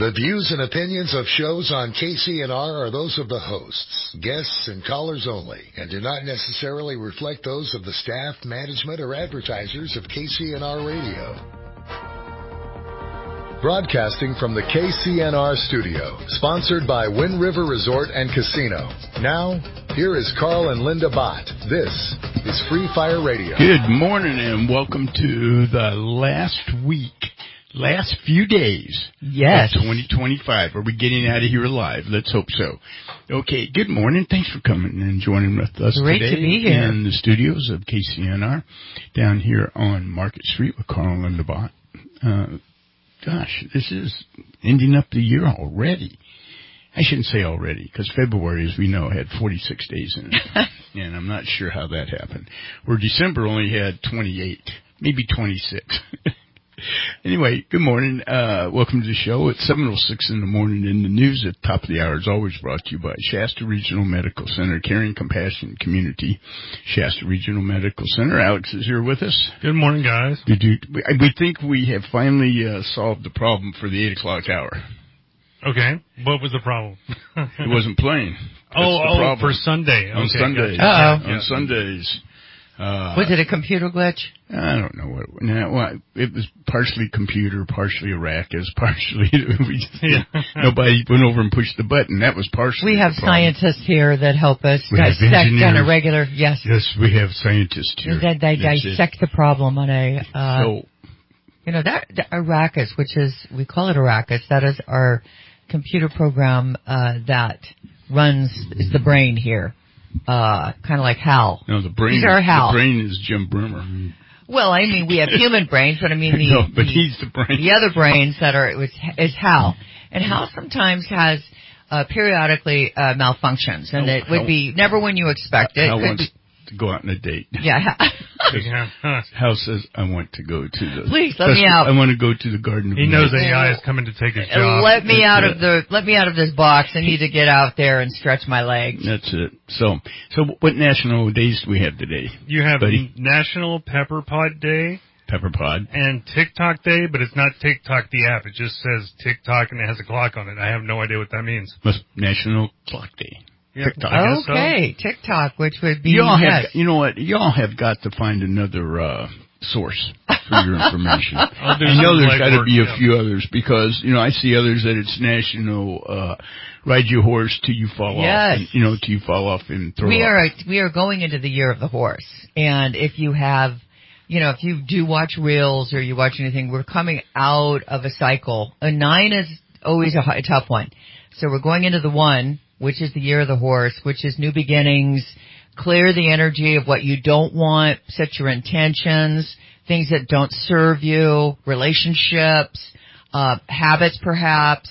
The views and opinions of shows on KCNR are those of the hosts, guests, and callers only, and do not necessarily reflect those of the staff, management, or advertisers of KCNR Radio. Broadcasting from the KCNR studio, sponsored by Wind River Resort and Casino. Now, here is Carl and Linda Bott. This is Free Fire Radio. Good morning and welcome to the last few days yes. of 2025. Are we getting out of here alive? Let's hope so. Okay, good morning. Thanks for coming and joining with us Great today to be here. in the studios of KCNR down here on Market Street with Carl and Linda Bott. Gosh, this is ending up the year already. I shouldn't say already, because February, as we know, had 46 days in it. And I'm not sure how that happened. Where December only had 28, maybe 26. Anyway, good morning. Welcome to the show. It's 7:06 in the morning, and the news at the top of the hour is always brought to you by Shasta Regional Medical Center, Caring Compassion Community. Shasta Regional Medical Center. Alex is here with us. Good morning, guys. We think we have finally solved the problem for the 8 o'clock hour. Okay. What was the problem? It wasn't playing. For Sunday. On okay, Sundays. gotcha. On Sundays. Was it a computer glitch? I don't know what. It was partially computer, partially Arrakis, partially. Nobody went over and pushed the button. That was partially. We have the problem. scientists here that help us We have dissect on a engineers. regular. Yes. Yes, we have scientists here. They dissect the problem on a. So, that Arrakis, which is we call it Arrakis. That is our computer program that runs the brain here. Kind of like HAL. No, the brain. These are HAL. The brain is Jim Broomer. Well, I mean, we have human brains, but I mean he's the brain. The other brains that is HAL, and HAL sometimes has periodically malfunctions, and it would be never when you expect it. HAL wants to go out on a date. Yeah. HAL says, "I want to go to the." Please let me out. I want to go to the Garden of He knows AI is coming to take his job. Let me out of this box. I need to get out there and stretch my legs. That's it. So what national days do we have today? You have buddy? National Pepper Pod Day. Pepper Pod. And TikTok Day, but it's not TikTok the app. It just says TikTok and it has a clock on it. I have no idea what that means. National Clock Day. Yep, TikTok. I guess Okay, so. TikTok, which would be you know what? Y'all have got to find another source for your information. I know there's got to be a few others because I see others that it's National Ride Your Horse till you fall off. And, till you fall off and throw up. We are going into the year of the horse, and if you have. If you do watch reels or you watch anything, we're coming out of a cycle. A 9 is always a tough one. So we're going into the 1, which is the year of the horse, which is new beginnings, clear the energy of what you don't want, set your intentions, things that don't serve you, relationships, habits perhaps,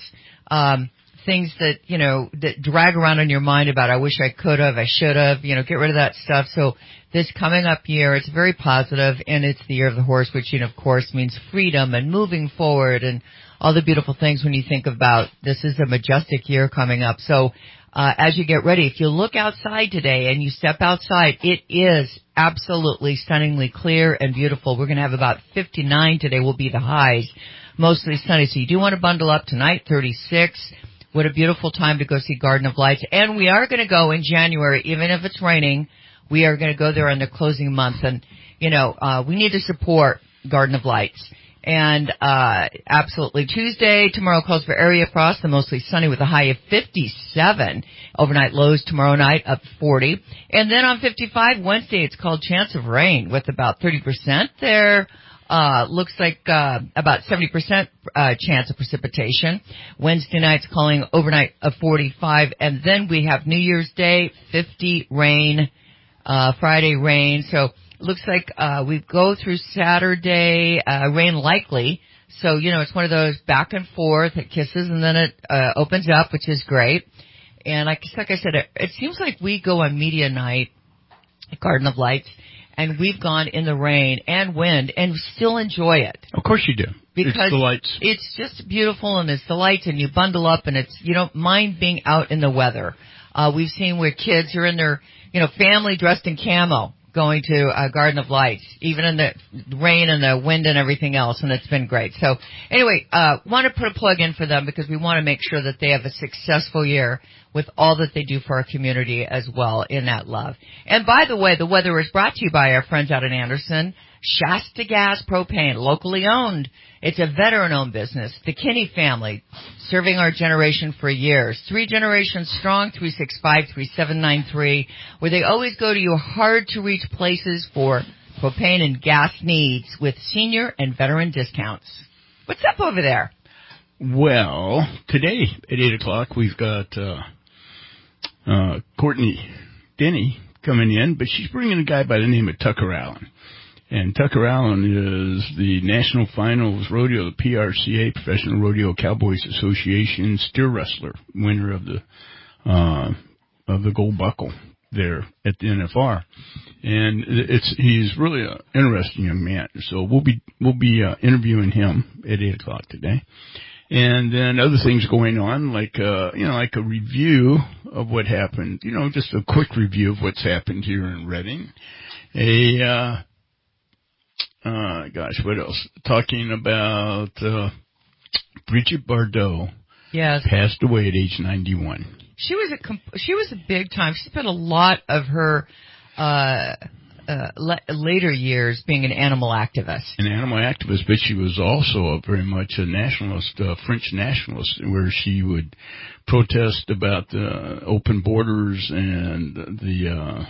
things that, that drag around in your mind about I wish I could have, I should have, get rid of that stuff. So this coming up year, it's very positive, and it's the year of the horse, which, of course, means freedom and moving forward and all the beautiful things when you think about this is a majestic year coming up. So as you get ready, if you look outside today and you step outside, it is absolutely stunningly clear and beautiful. We're going to have about 59 today will be the highs, mostly sunny. So you do want to bundle up tonight, 36. What a beautiful time to go see Garden of Lights. And we are going to go in January, even if it's raining. We are going to go there on the closing month. And, we need to support Garden of Lights. And absolutely Tuesday, tomorrow calls for area frost, the mostly sunny with a high of 57. Overnight lows tomorrow night up 40. And then on 55, Wednesday, it's called chance of rain with about 30% there. Looks like about 70% chance of precipitation. Wednesday night's calling overnight of 45. And then we have New Year's Day, 50 rain, Friday rain. So looks like we go through Saturday, rain likely. So, it's one of those back and forth. It kisses and then it opens up, which is great. And like I said, it seems like we go on media night at Garden of Lights, and we've gone in the rain and wind and still enjoy it. Of course you do. Because it's the lights. It's just beautiful, and it's the lights, and you bundle up, and you don't mind being out in the weather. We've seen where kids are in their, family dressed in camo, going to Garden of Lights, even in the rain and the wind and everything else, and it's been great. So anyway, want to put a plug in for them because we want to make sure that they have a successful year with all that they do for our community as well in that love. And by the way, the weather is brought to you by our friends out in Anderson, Shasta Gas Propane, locally owned. It's a veteran-owned business. The Kinney family, serving our generation for years. 3 generations strong, 365-3793, where they always go to your hard-to-reach places for propane and gas needs with senior and veteran discounts. What's up over there? Well, today at 8 o'clock, we've got Courtney Denny coming in, but she's bringing a guy by the name of Tucker Allen. And Tucker Allen is the National Finals Rodeo, the PRCA, Professional Rodeo Cowboys Association steer wrestler, winner of the gold buckle there at the NFR. And he's really an interesting young man. So we'll be interviewing him at 8 o'clock today. And then other things going on, like a review of what happened, just a quick review of what's happened here in Reading. What else? Talking about Bridget Bardot. Yes. Passed away at age 91. She was a big time. She spent a lot of her later years being an animal activist. An animal activist, but she was also very much a nationalist, French nationalist, where she would protest about the open borders and the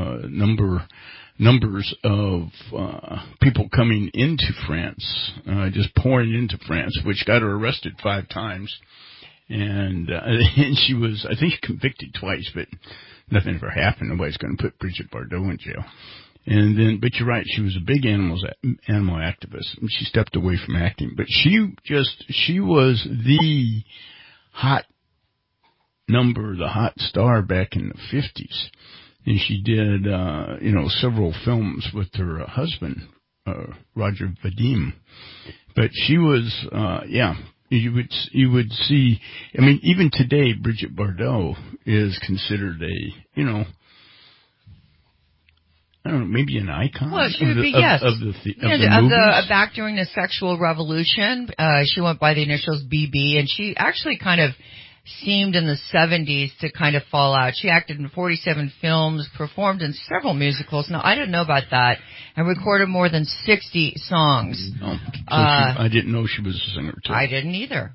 numbers of people coming into France, just pouring into France, which got her arrested 5 times. And she was, I think, convicted twice, but nothing ever happened. Nobody's going to put Bridget Bardot in jail. And then, but you're right, she was a big animal activist. And she stepped away from acting, but she was the hot star back in the 50s. And she did, several films with her husband, Roger Vadim. But she was, you would see, I mean, even today, Bridget Bardot is considered maybe an icon. Well, she would be, yes. Of back during the sexual revolution. She went by the initials BB, and she actually kind of seemed in the 70s to kind of fall out. She acted in 47 films, performed in several musicals. Now, I didn't know about that, and recorded more than 60 songs. Oh, I didn't know she was a singer, too. I didn't either.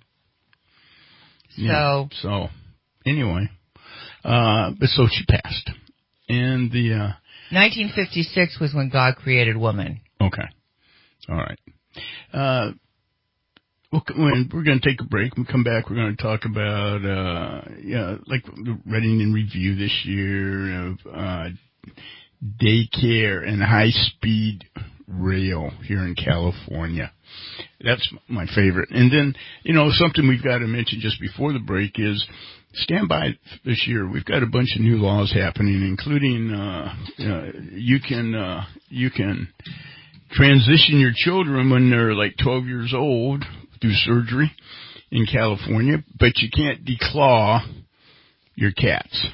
So anyway, but so she passed. And 1956 was when God created woman. Okay. All right. We're going to take a break. When we come back, we're going to talk about, like the Reading in Review this year of daycare and high-speed rail here in California. That's my favorite. And then, something we've got to mention just before the break is stand by this year. We've got a bunch of new laws happening, including you can transition your children when they're like 12 years old through surgery in California, but you can't declaw your cats.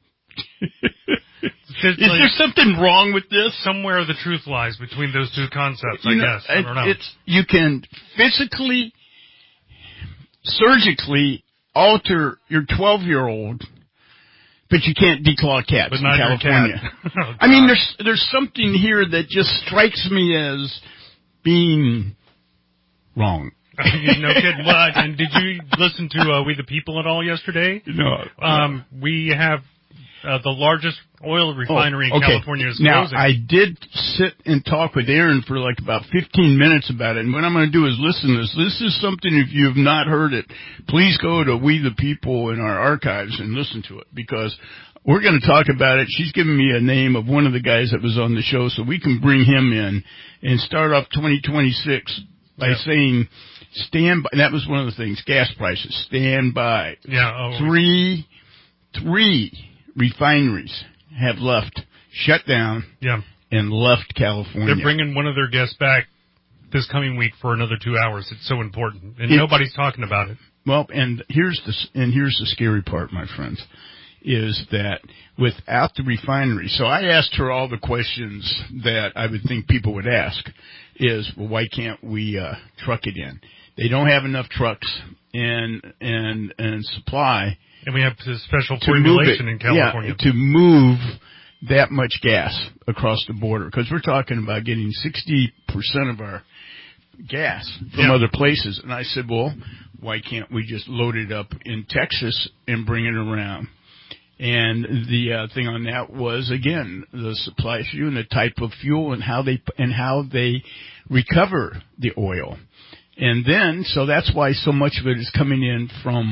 Is there something wrong with this? Somewhere the truth lies between those two concepts, I guess. I don't know. You can physically, surgically alter your 12-year-old, but you can't declaw cats in California. Oh, I mean, there's something here that just strikes me as being wrong. No kidding. Well, and did you listen to We the People at all yesterday? No. We have the largest oil refinery in California is now, closing. I did sit and talk with Aaron for like about 15 minutes about it, and what I'm going to do is listen to this. This is something, if you have not heard it, please go to We the People in our archives and listen to it, because we're going to talk about it. She's given me a name of one of the guys that was on the show, so we can bring him in and start off 2026 by saying, stand by. That was one of the things, gas prices, stand by. Yeah. Three refineries have shut down, and left California. They're bringing one of their guests back this coming week for another 2 hours. It's so important, and nobody's talking about it. Well, and here's the scary part, my friends, is that without the refinery, so I asked her all the questions that I would think people would ask is, well, why can't we truck it in? They don't have enough trucks and supply. And we have this special formulation in California. Yeah, to move that much gas across the border, because we're talking about getting 60% of our gas from other places. And I said, well, why can't we just load it up in Texas and bring it around? And the thing on that was, again, the supply issue and the type of fuel and how they recover the oil. And then, so that's why so much of it is coming in from,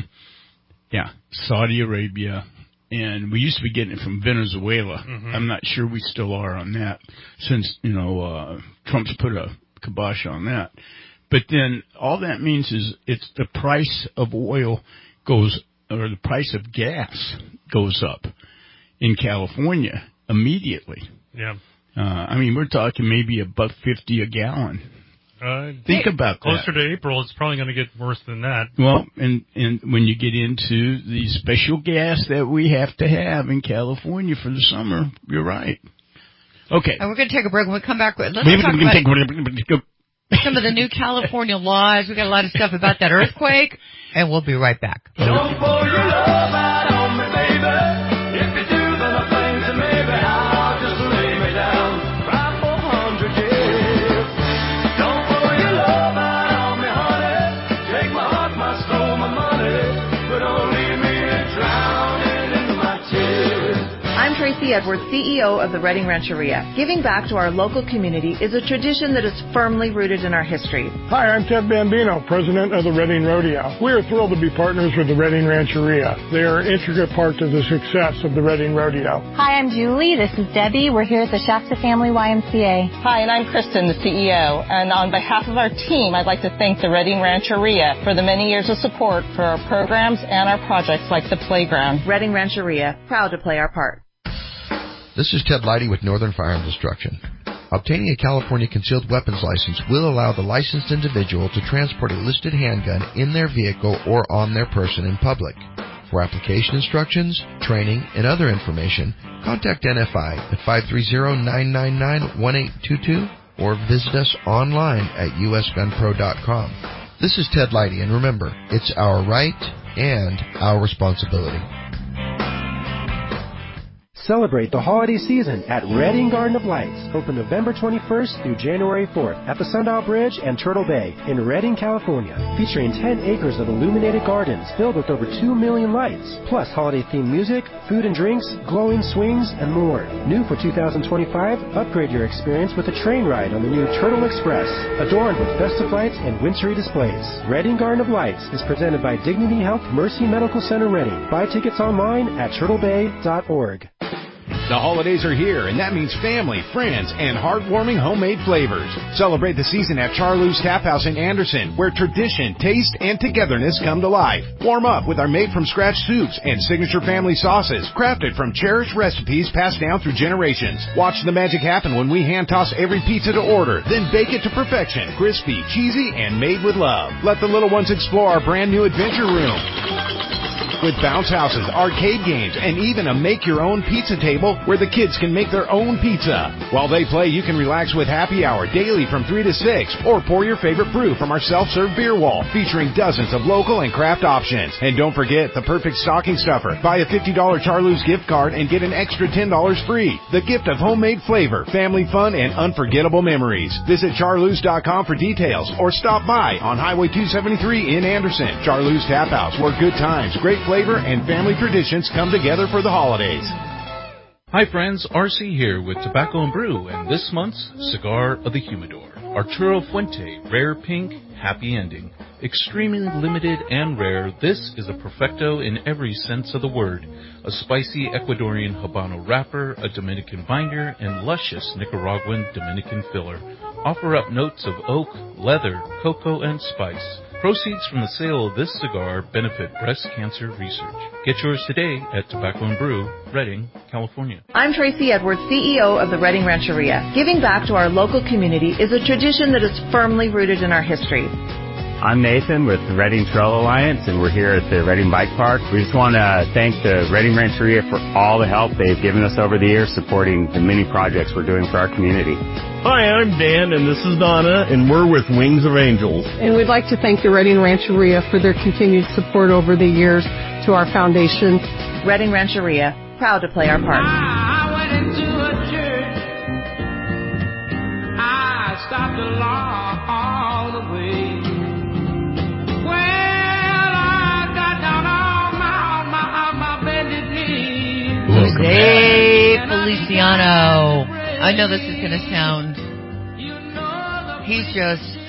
Saudi Arabia. And we used to be getting it from Venezuela. Mm-hmm. I'm not sure we still are on that since, Trump's put a kibosh on that. But then all that means is it's the price of oil or the price of gas goes up in California immediately. Yeah. We're talking maybe $1.50 a gallon. Think about that. Closer to April, it's probably going to get worse than that. Well, and when you get into the special gas that we have to have in California for the summer, you're right. Okay. And we're going to take a break. When we come back, let's talk about some of the new California laws. We got a lot of stuff about that earthquake, and we'll be right back. Don't pour your love out on me, baby. If you do, then I think that maybe I'll just lay me down right for 100 years. Don't pour your love out on me, honey. Take my heart, my soul, my money, but don't leave me drowning in my tears. I'm Tracy Edwards, CEO of the Redding Rancheria. Giving back to our local community is a tradition that is firmly rooted in our history. Hi, I'm Ted Bambino, president of the Redding Rodeo. We are thrilled to be partners with the Redding Rancheria. They are an intricate part to the success of the Redding Rodeo. Hi, I'm Julie. This is Debbie. We're here at the Shasta Family YMCA. Hi, and I'm Kristen, the CEO. And on behalf of our team, I'd like to thank the Redding Rancheria for the many years of support for our programs and our projects like the playground. Redding Rancheria, proud to play our part. This is Ted Leidy with Northern Fire and Destruction. Obtaining a California concealed weapons license will allow the licensed individual to transport a listed handgun in their vehicle or on their person in public. For application instructions, training, and other information, contact NFI at 530-999-1822 or visit us online at usgunpro.com. This is Ted Leidy, and remember, it's our right and our responsibility. Celebrate the holiday season at Redding Garden of Lights, open November 21st through January 4th at the Sundial Bridge and Turtle Bay in Redding, California, featuring 10 acres of illuminated gardens filled with over 2 million lights, plus holiday-themed music, food and drinks, glowing swings, and more. New for 2025, upgrade your experience with a train ride on the new Turtle Express, adorned with festive lights and wintry displays. Redding Garden of Lights is presented by Dignity Health Mercy Medical Center Redding. Buy tickets online at turtlebay.org. The holidays are here, and that means family, friends, and heartwarming homemade flavors. Celebrate the season at Charloo's Tap House in Anderson, where tradition, taste, and togetherness come to life. Warm up with our made-from-scratch soups and signature family sauces, crafted from cherished recipes passed down through generations. Watch the magic happen when we hand-toss every pizza to order, then bake it to perfection, crispy, cheesy, and made with love. Let the little ones explore our brand-new adventure room, with bounce houses, arcade games, and even a make-your-own pizza table where the kids can make their own pizza. While they play, you can relax with happy hour daily from 3 to 6, or pour your favorite brew from our self-serve beer wall, featuring dozens of local and craft options. And don't forget the perfect stocking stuffer. Buy a $50 Charloo's gift card and get an extra $10 free. The gift of homemade flavor, family fun, and unforgettable memories. Visit charloos.com for details, or stop by on Highway 273 in Anderson. Charloo's Tap House, where good times, great flavor, and family traditions come together for the holidays. Hi friends, RC here with Tobacco and Brew and this month's Cigar of the Humidor. Arturo Fuente, Rare Pink, Happy Ending. Extremely limited and rare, this is a perfecto in every sense of the word. A spicy Ecuadorian Habano wrapper, a Dominican binder, and luscious Nicaraguan Dominican filler. Offer up notes of oak, leather, cocoa, and spice. Proceeds from the sale of this cigar benefit breast cancer research. Get yours today at Tobacco and Brew, Redding, California. I'm Tracy Edwards, CEO of the Redding Rancheria. Giving back to our local community is a tradition that is firmly rooted in our history. I'm Nathan with the Reading Trail Alliance, and we're here at the Reading Bike Park. We just want to thank the Reading Rancheria for all the help they've given us over the years supporting the many projects we're doing for our community. Hi, I'm Dan, and this is Donna, and we're with Wings of Angels. And we'd like to thank the Reading Rancheria for their continued support over the years to our foundation. Reading Rancheria, proud to play our part. I went into a church. I stopped along all the way. Well, I got down on my bended knees. Jose Feliciano. I know this is going to sound... He's just...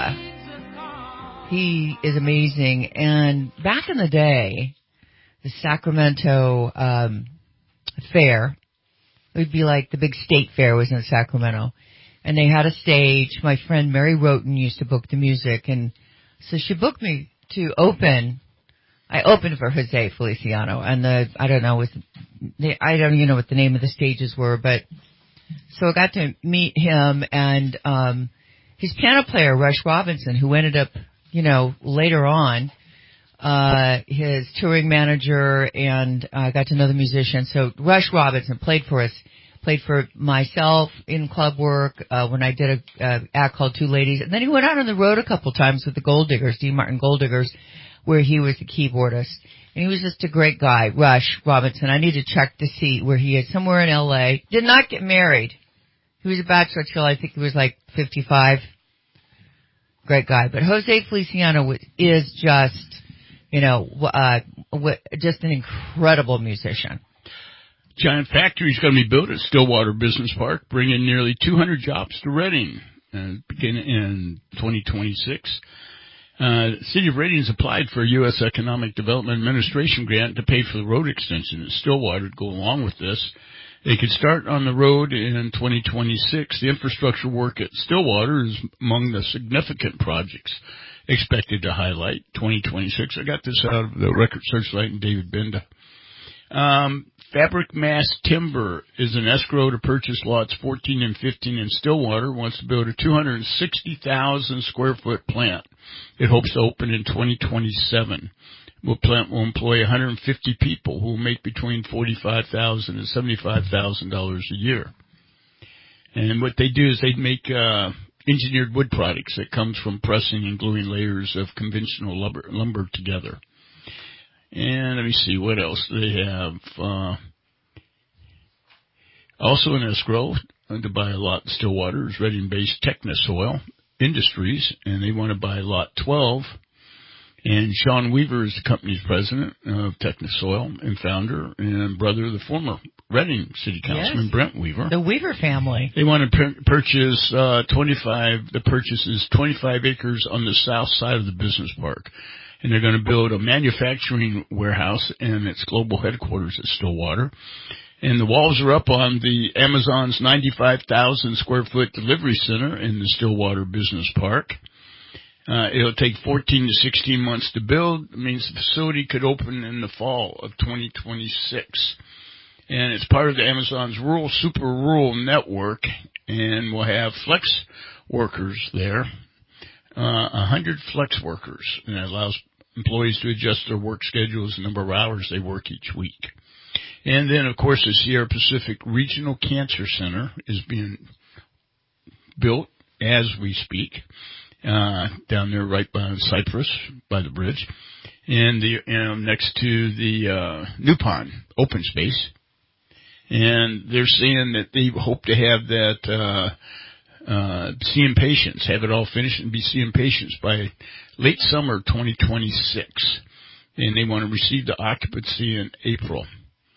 he is amazing. And back in the day, the Sacramento fair, it would be like the big state fair was in Sacramento. And they had a stage. My friend Mary Roten used to book the music. And so she booked me to open. I opened for Jose Feliciano. And I don't even know what the name of the stages were. But so I got to meet him and his piano player, Rush Robinson, who ended up, later on, his touring manager, and I got to know the musician. So Rush Robinson played for myself in club work when I did a act called Two Ladies. And then he went out on the road a couple times with the Gold Diggers, Dean Martin Gold Diggers, where he was the keyboardist. And he was just a great guy, Rush Robinson. I need to check to see where he is, somewhere in L.A. Did not get married. He was a bachelor till I think he was like 55. Great guy. But Jose Feliciano is just, just an incredible musician. Giant factory is going to be built at Stillwater Business Park, bringing nearly 200 jobs to Reading, beginning in 2026. The City of Reading has applied for a U.S. Economic Development Administration grant to pay for the road extension at Stillwater to go along with this. They could start on the road in 2026. The infrastructure work at Stillwater is among the significant projects expected to highlight 2026. I got this out of the Record Searchlight and David Benda. Fabric Mass Timber is an escrow to purchase lots 14 and 15 in Stillwater. Wants to build a 260,000 square foot plant. It hopes to open in 2027. The plant will employ 150 people who will make between $45,000 and $75,000 a year. And what they do is they make engineered wood products that comes from pressing and gluing layers of conventional lumber together. And let me see, what else they have. Also in escrow to buy a lot in Stillwater is Reading-based Technosoil Industries, and they want to buy lot 12. And Sean Weaver is the company's president of Technosoil and founder and brother of the former Reading City Councilman, yes, Brent Weaver. The Weaver family. They want to purchase 25 acres on the south side of the business park. And they're going to build a manufacturing warehouse and its global headquarters at Stillwater. And the walls are up on the Amazon's 95,000 square foot delivery center in the Stillwater Business Park. It'll take 14 to 16 months to build. It means the facility could open in the fall of 2026. And it's part of the Amazon's super rural network, and we'll have flex workers there, 100 flex workers, and that allows employees to adjust their work schedules, the number of hours they work each week. And then, of course, the Sierra Pacific Regional Cancer Center is being built as we speak. Down there right by Cypress, by the bridge, and next to the New Pond open space. And they're saying that they hope to have that seeing patients, have it all finished and be seeing patients by late summer 2026. And they want to receive the occupancy in April.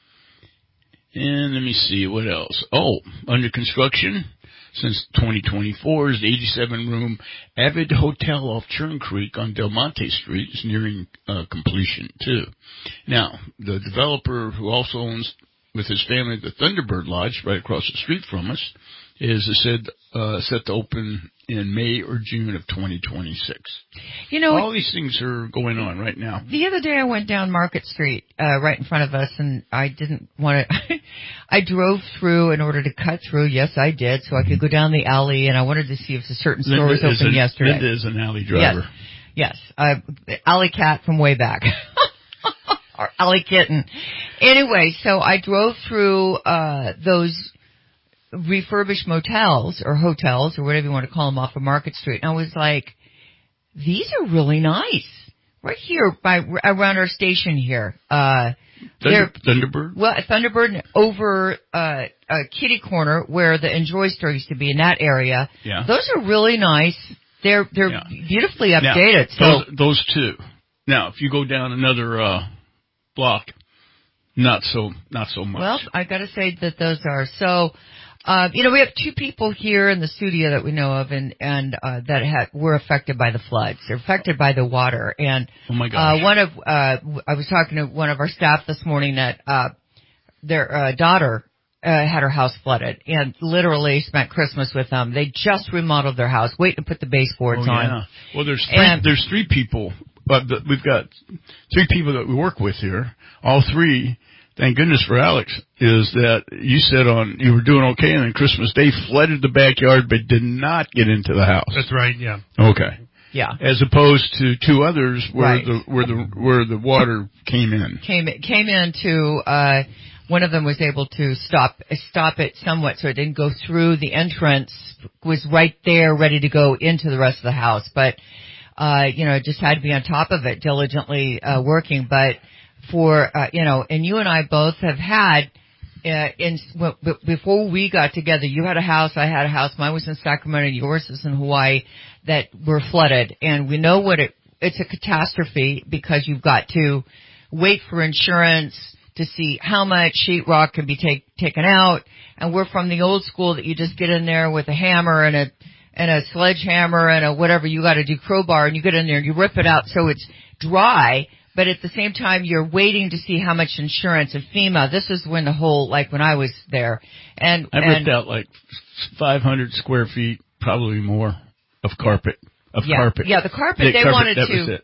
And let me see, what else? Oh, under construction since 2024 is the 87-room Avid Hotel off Churn Creek on Del Monte Street is nearing completion, too. Now, the developer who also owns, with his family, the Thunderbird Lodge right across the street from us, is set to open in May or June of 2026. All these things are going on right now. The other day I went down Market Street right in front of us, and I didn't want to I drove through in order to cut through. Yes, I did, so I could go down the alley, and I wanted to see if a certain store was open yesterday. Linda is an alley driver. Yes. Yes, Alley Cat from way back. Or Alley Kitten. Anyway, so I drove through those refurbished motels or hotels or whatever you want to call them off of Market Street, and I was like, these are really nice. Right here around our station here. Thunderbird? Well, Thunderbird over Kitty Corner where the Enjoy Store used to be in that area. Yeah. Those are really nice. They're beautifully updated. Now, those two. Now, if you go down another block, not so much. Well, I got to say that those are so. We have two people here in the studio that we know of, and that were affected by the floods. They're affected by the water, and oh my gosh. I was talking to one of our staff this morning that their daughter had her house flooded, and literally spent Christmas with them. They just remodeled their house, waiting to put the baseboards on. Well, there's three people, but we've got three people that we work with here. All three. Thank goodness for Alex, is that you said you were doing okay, and then Christmas Day flooded the backyard, but did not get into the house. That's right, yeah. Okay. Yeah. As opposed to two others where the water came in. Came into, one of them was able to stop it somewhat so it didn't go through the entrance, was right there ready to go into the rest of the house, but, just had to be on top of it, diligently, working, but, and you and I both have had, before we got together, you had a house, I had a house, mine was in Sacramento, yours is in Hawaii, that were flooded. And we know it's a catastrophe because you've got to wait for insurance to see how much sheetrock can be taken out. And we're from the old school that you just get in there with a hammer and a sledgehammer and a whatever, you got to do crowbar, and you get in there and you rip it out so it's dry. But at the same time, you're waiting to see how much insurance and FEMA. This is when when I was there. And I ripped out like 500 square feet, probably more, of carpet. Carpet. Yeah, the carpet, they wanted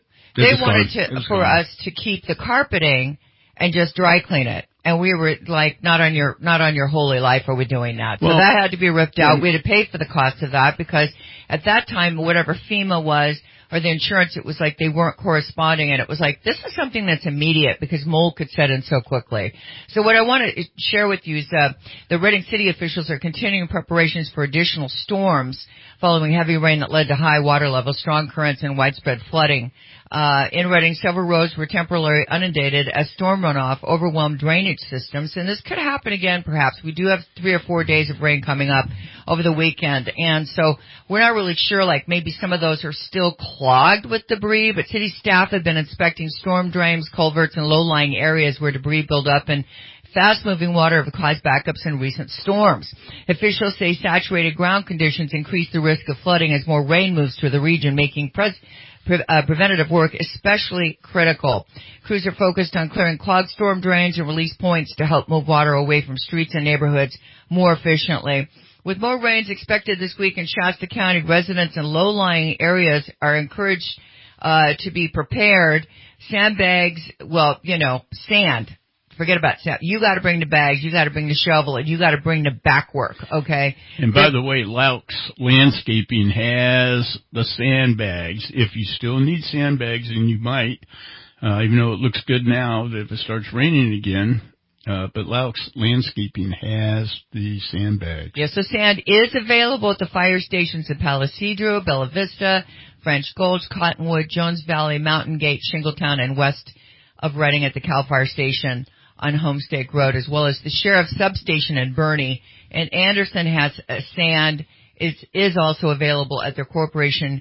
for us to keep the carpeting and just dry clean it. And we were like, not on your holy life are we doing that. So that had to be ripped out. We had to pay for the cost of that because at that time, whatever FEMA was, or the insurance, it was like they weren't corresponding, and it was like, this is something that's immediate because mold could set in so quickly. So what I want to share with you is the Reading City officials are continuing preparations for additional storms following heavy rain that led to high water levels, strong currents, and widespread flooding. In Reading, several roads were temporarily inundated as storm runoff overwhelmed drainage systems, and this could happen again perhaps. We do have 3 or 4 days of rain coming up over the weekend, and so we're not really sure, like maybe some of those are still clogged with debris, but city staff have been inspecting storm drains, culverts, and low-lying areas where debris build up, and fast-moving water have caused backups in recent storms. Officials say saturated ground conditions increase the risk of flooding as more rain moves through the region, making preventative work especially critical. Crews are focused on clearing clogged storm drains and release points to help move water away from streets and neighborhoods more efficiently. With more rains expected this week in Shasta County, residents in low-lying areas are encouraged to be prepared. Sandbags, sand. Forget about sand. You got to bring the bags, you got to bring the shovel, and you got to bring the back work, okay? And by the way, Laux Landscaping has the sandbags. If you still need sandbags, and you might, even though it looks good now, if it starts raining again, but Laux Landscaping has the sandbags. Yes, so sand is available at the fire stations in Palisadro, Bella Vista, French Gulch, Cottonwood, Jones Valley, Mountain Gate, Shingletown, and west of Reading at the Cal Fire Station on Homestake Road, as well as the Sheriff's Substation in Bernie. And Anderson has sand is also available at their corporation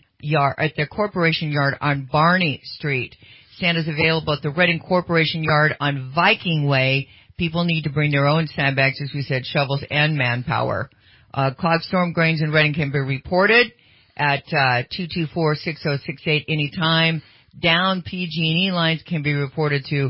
yard on Barney Street. Sand is available at the Reading Corporation Yard on Viking Way. People need to bring their own sandbags, as we said, shovels, and manpower. Clogged storm drains in Reading can be reported at 224-6068 anytime. Down PG&E lines can be reported to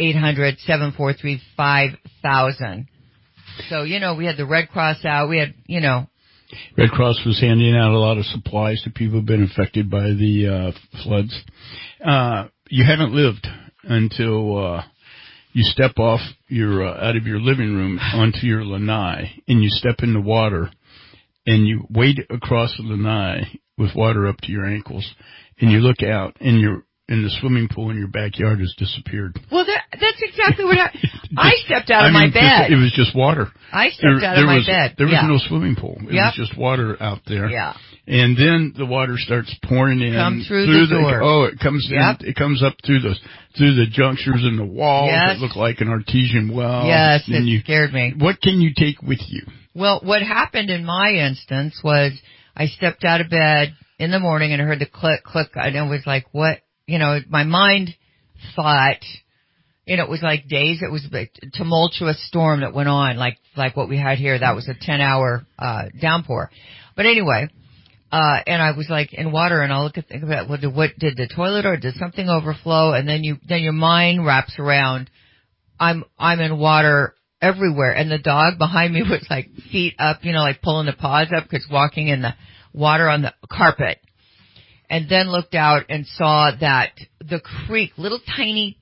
800-743-5000. So, we had the Red Cross out. We had, Red Cross was handing out a lot of supplies to people who have been affected by the floods. You haven't lived until you step off out of your living room onto your lanai, and you step in the water, and you wade across the lanai with water up to your ankles, and you look out, and the swimming pool in your backyard has disappeared. Well, that's exactly what I stepped out of my bed. It was just water. I stepped out of my bed. There was no swimming pool. It was just water out there. Yeah. And then the water starts pouring in. Come through the door. Oh, it comes in. It comes up through the junctures in the walls that look like an artesian well. Yes, it scared me. What can you take with you? Well, what happened in my instance was I stepped out of bed in the morning and I heard the click, and it was like, what? You know, my mind thought, it was like days. It was a tumultuous storm that went on, like what we had here. That was a 10-hour downpour. But anyway, and I was like in water, and I'll think about what did the toilet or did something overflow? And then your mind wraps around. I'm in water everywhere, and the dog behind me was like feet up, like pulling the paws up because walking in the water on the carpet. And then looked out and saw that the creek, little tiny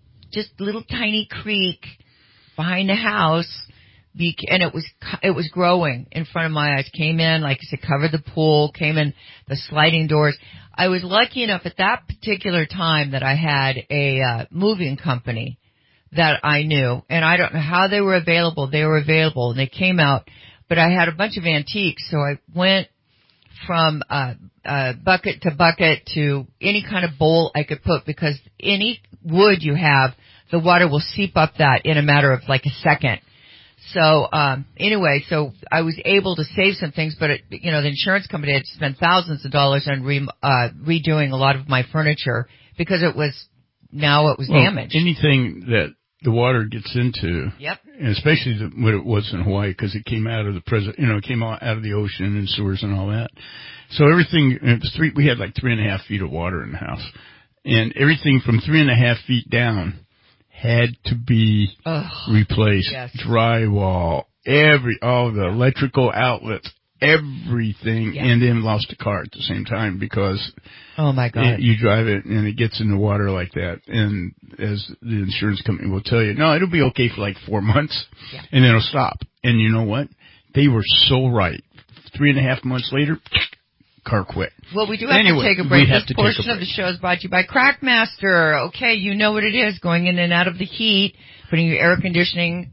creek behind the house, and it was growing in front of my eyes. Came in, like I said, covered the pool, came in the sliding doors. I was lucky enough at that particular time that I had a moving company that I knew, and I don't know how they were available. They were available, and they came out, but I had a bunch of antiques, so I went from bucket to bucket to any kind of bowl I could put, because any wood you have, the water will seep up that in a matter of like a second. So anyway, so I was able to save some things, but the insurance company had spent thousands of dollars on redoing a lot of my furniture because it was damaged. Anything that the water gets into, and especially what it was in Hawaii, because it came out of it came out of the ocean and sewers and all that. So everything, we had like 3.5 feet of water in the house, and everything from 3.5 feet down had to be replaced. Yes. Drywall, all the electrical outlets, everything, and then lost a car at the same time because oh my God, you drive it and it gets in the water like that, and as the insurance company will tell you, no, it'll be okay for like 4 months, and then it'll stop. And you know what? They were so right. 3.5 months later, car quit. Well, we do have to take a break. This portion of the show is brought to you by Crackmaster. Okay, you know what it is, going in and out of the heat, putting your air conditioning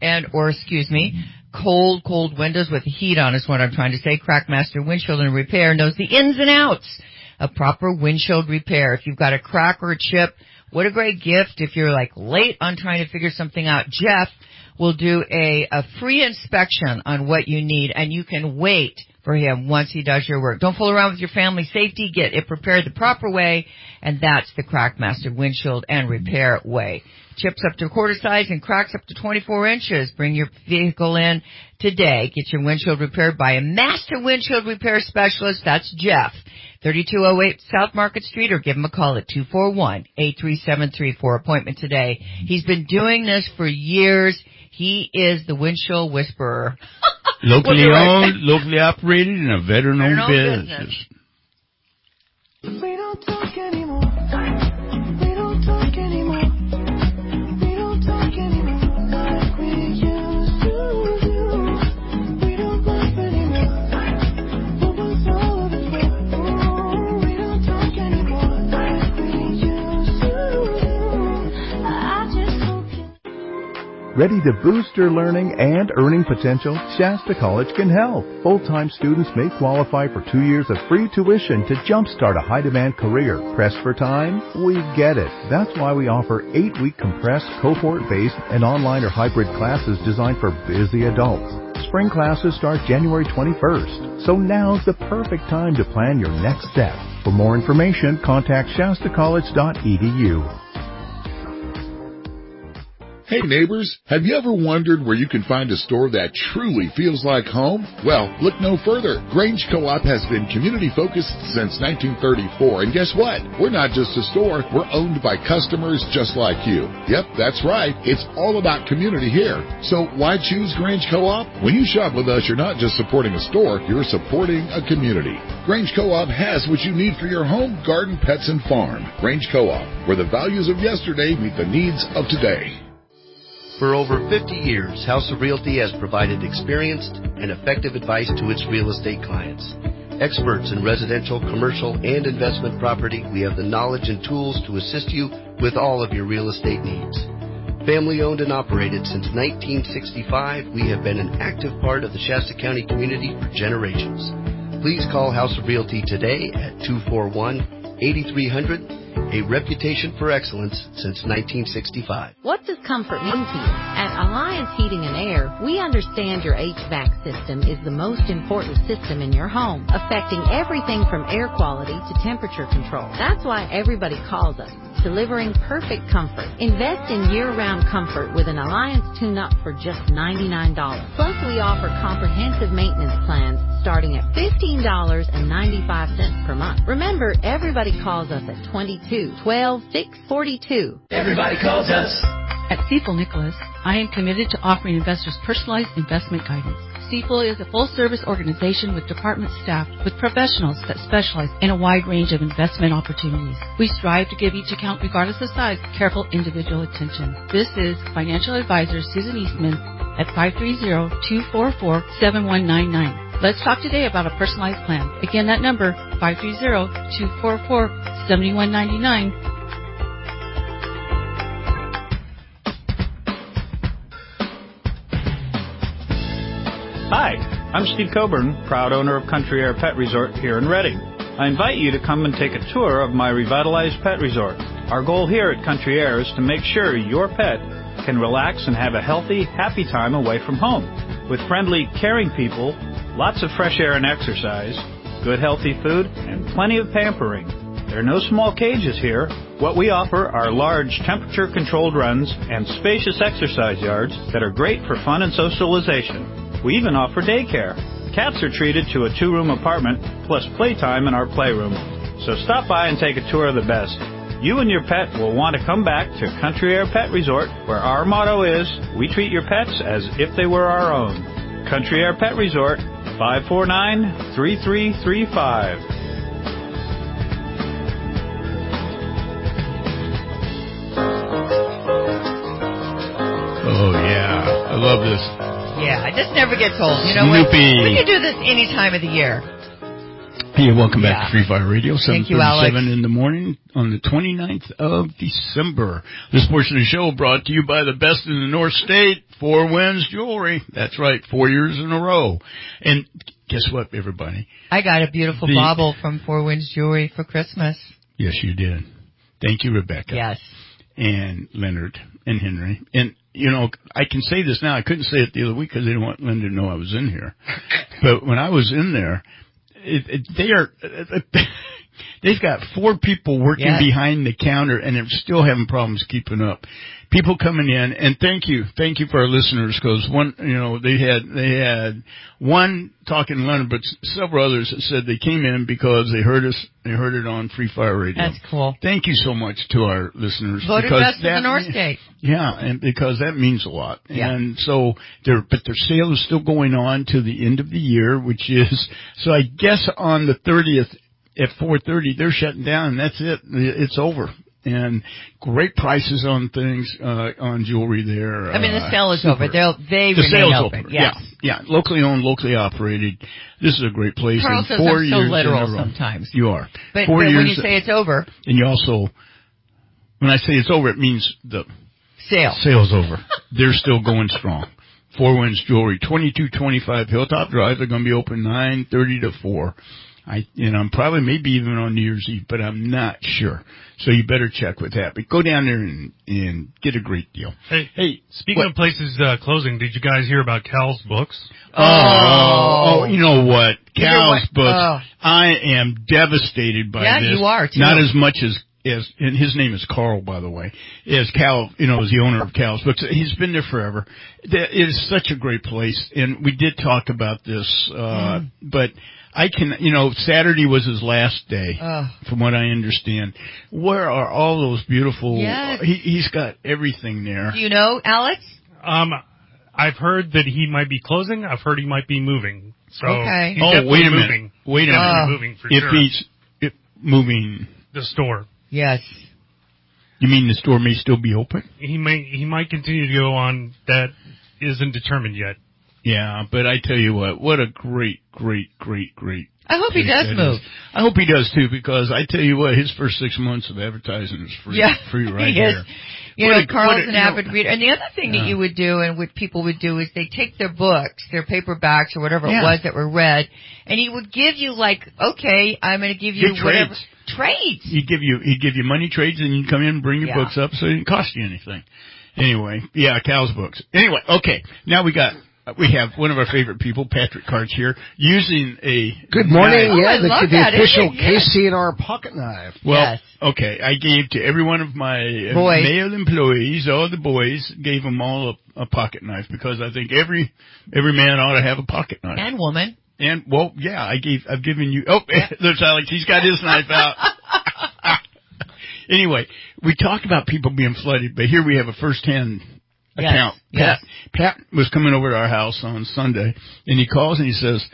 cold windows with the heat on is what I'm trying to say. Crackmaster Windshield and Repair knows the ins and outs of proper windshield repair. If you've got a crack or a chip, what a great gift. If you're like late on trying to figure something out, Jeff will do a free inspection on what you need, and you can wait for him once he does your work. Don't fool around with your family safety. Get it prepared the proper way, and that's the Crackmaster Windshield and Repair way. Chips up to quarter size and cracks up to 24 inches. Bring your vehicle in today. Get your windshield repaired by a master windshield repair specialist. That's Jeff. 3208 South Market Street, or give him a call at 241-8373 for appointment today. He's been doing this for years. He is the windshield whisperer. Locally owned, locally operated, and a veteran-owned business. We don't talk anymore. We don't talk anymore. We don't talk anymore like we used to do. We don't laugh anymore. What was all of it for? We don't talk anymore like we used to do. I just hope you... Ready to boost your learning and earning potential? Shasta College can help. Full-time students may qualify for 2 years of free tuition to jumpstart a high-demand career. Pressed for time? We get it. That's why we offer 8-week compressed, cohort-based, and online or hybrid classes designed for busy adults. Spring classes start January 21st, so now's the perfect time to plan your next step. For more information, contact shastacollege.edu. Hey neighbors, have you ever wondered where you can find a store that truly feels like home? Well, look no further. Grange Co-op has been community focused since 1934, and guess what? We're not just a store, we're owned by customers just like you. Yep, that's right. It's all about community here. So why choose Grange Co-op? When you shop with us, you're not just supporting a store, you're supporting a community. Grange Co-op has what you need for your home, garden, pets, and farm. Grange Co-op, where the values of yesterday meet the needs of today. For over 50 years, House of Realty has provided experienced and effective advice to its real estate clients. Experts in residential, commercial, and investment property, we have the knowledge and tools to assist you with all of your real estate needs. Family owned and operated since 1965, we have been an active part of the Shasta County community for generations. Please call House of Realty today at 241-8300. A reputation for excellence since 1965. What does comfort mean to you? At Alliance Heating and Air, we understand your HVAC system is the most important system in your home, affecting everything from air quality to temperature control. That's why everybody calls us, delivering perfect comfort. Invest in year-round comfort with an Alliance tune-up for just $99. Plus, we offer comprehensive maintenance plans starting at $15.95 per month. Remember, everybody calls us at 22-12-642. Everybody calls us. At Stifel Nicholas, I am committed to offering investors personalized investment guidance. Stifel is a full-service organization with department staff with professionals that specialize in a wide range of investment opportunities. We strive to give each account, regardless of size, careful individual attention. This is financial advisor Susan Eastman at 530-244-7199. Let's talk today about a personalized plan. Again, that number, 530-244-7199. Hi, I'm Steve Coburn, proud owner of Country Air Pet Resort here in Redding. I invite you to come and take a tour of my revitalized pet resort. Our goal here at Country Air is to make sure your pet can relax and have a healthy, happy time away from home. With friendly, caring people, lots of fresh air and exercise, good healthy food, and plenty of pampering. There are no small cages here. What we offer are large temperature-controlled runs and spacious exercise yards that are great for fun and socialization. We even offer daycare. Cats are treated to a 2-room apartment plus playtime in our playroom. So stop by and take a tour of the best. You and your pet will want to come back to Country Air Pet Resort, where our motto is, we treat your pets as if they were our own. Country Air Pet Resort, 549-3335. Oh, yeah. I love this. Yeah, this never gets old. You know what? We can do this any time of the year. Hey, welcome back to Free Fire Radio, 7:37 in the morning on the 29th of December. This portion of the show brought to you by the best in the North State, Four Winds Jewelry. That's right, 4 years in a row. And guess what, everybody? I got a beautiful bauble from Four Winds Jewelry for Christmas. Yes, you did. Thank you, Rebecca. Yes. And Leonard and Henry. And, you know, I can say this now. I couldn't say it the other week because they didn't want Linda to know I was in here. But when I was in there, they've got 4 people working behind the counter, and they're still having problems keeping up. People coming in, and thank you for our listeners, because one, you know, they had one talking in London, but several others that said they came in because they heard it on Free Fire Radio. That's cool. Thank you so much to our listeners. Voted best in the North State. Yeah, and because that means a lot. Yeah. And so their sale is still going on to the end of the year, which is, so I guess on the 30th at 4:30 they're shutting down, and that's it. It's over. And great prices on things, on jewelry there. I mean, the sale is over. They remain open. Yes. Yeah. Locally owned, locally operated. This is a great place. Carl says I'm so literal sometimes. You are. But when you say it's over. And you also, when I say it's over, it means the sale's over. They're still going strong. Four Winds Jewelry, 2225 Hilltop Drive. They're going to be open 9:30 to 4. I'm probably maybe even on New Year's Eve, but I'm not sure. So you better check with that. But go down there and get a great deal. Hey, speaking of places closing, did you guys hear about Cal's Books? Oh, you know what? Cal's Books. I am devastated by this. Yeah, you are too. Not as much as, and his name is Carl, by the way, as Cal, is the owner of Cal's Books. He's been there forever. It is such a great place, and we did talk about this, but Saturday was his last day, from what I understand. Where are all those beautiful, he's got everything there. Do you know, Alex? I've heard that he might be closing. I've heard he might be moving. So okay. He's wait a minute. Wait a minute. Moving for if sure. He's moving. The store. Yes. You mean the store may still be open? He might continue to go on. That isn't determined yet. Yeah, but I tell you what a great I hope he does move. I hope he does too, because I tell you what, his first 6 months of advertising is free. Yeah, free right he is. there. You know, Carl's an avid reader. And the other thing that Yeah. you would do, and what people would do, is they take their books, their paperbacks or whatever Yeah. it was that were read, and he would give you like, okay, I'm going to give you Good whatever. trades. Trades. He'd give you money trades, and you'd come in and bring your Yeah. books up, so it didn't cost you anything. Anyway, yeah, Cal's books. Anyway, okay, now we have one of our favorite people, Patrick Karch here, using a Good morning. knife. Yeah, the official Yes. KC&R pocket knife. Well, Yes. okay, I gave to every one of my Boys. male employees, all the boys, gave them all a pocket knife, because I think every man ought to have a pocket knife. And woman. And well, yeah, I've given you. Oh, there's Alex. He's got his knife out. Anyway, we talked about people being flooded, but here we have a first-hand account. Yes. Pat was coming over to our house on Sunday, and he calls and he says,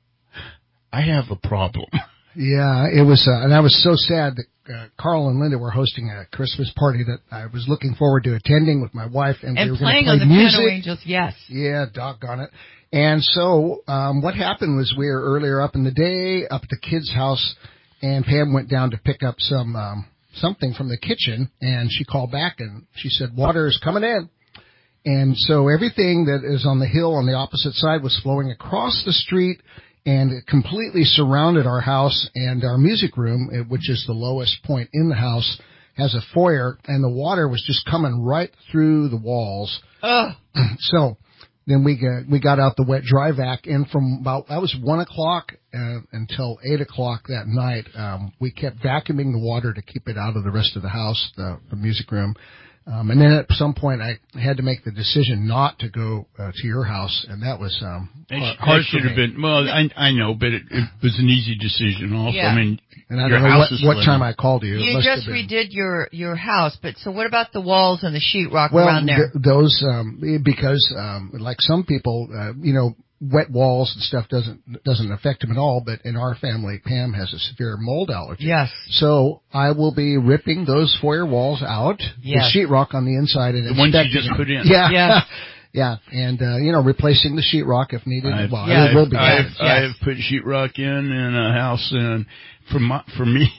"I have a problem." Yeah, it was, and I was so sad that Carl and Linda were hosting a Christmas party that I was looking forward to attending with my wife, and we were playing going to on play the music. Piano Angels, yes. Yeah, doggone it. And so, what happened was we were earlier up in the day, up at the kids' house, and Pam went down to pick up something from the kitchen, and she called back and she said, "Water is coming in." And so everything that is on the hill on the opposite side was flowing across the street, and it completely surrounded our house, and our music room, which is the lowest point in the house, has a foyer, and the water was just coming right through the walls. Ugh. So then we got out the wet dry vac, and from that was 1 o'clock until 8 o'clock that night, we kept vacuuming the water to keep it out of the rest of the house, the music room. And then at some point I had to make the decision not to go to your house, and that was hard should for have me. been. Well, I know, but it was an easy decision. Also, Yeah. I mean, And I your don't know house is what flooded. time I called you. It You must just have been- redid your house, but so what about the walls and the sheetrock well, around there? those because like some people, wet walls and stuff doesn't affect them at all. But in our family, Pam has a severe mold allergy. Yes. So I will be ripping those foyer walls out, Yes. the sheetrock on the inside, and The ones you inspecting just them. put in. Yeah. Yes. Yeah, and replacing the sheetrock if needed. I've It will be. I Yes. have put sheetrock in a house, and for me.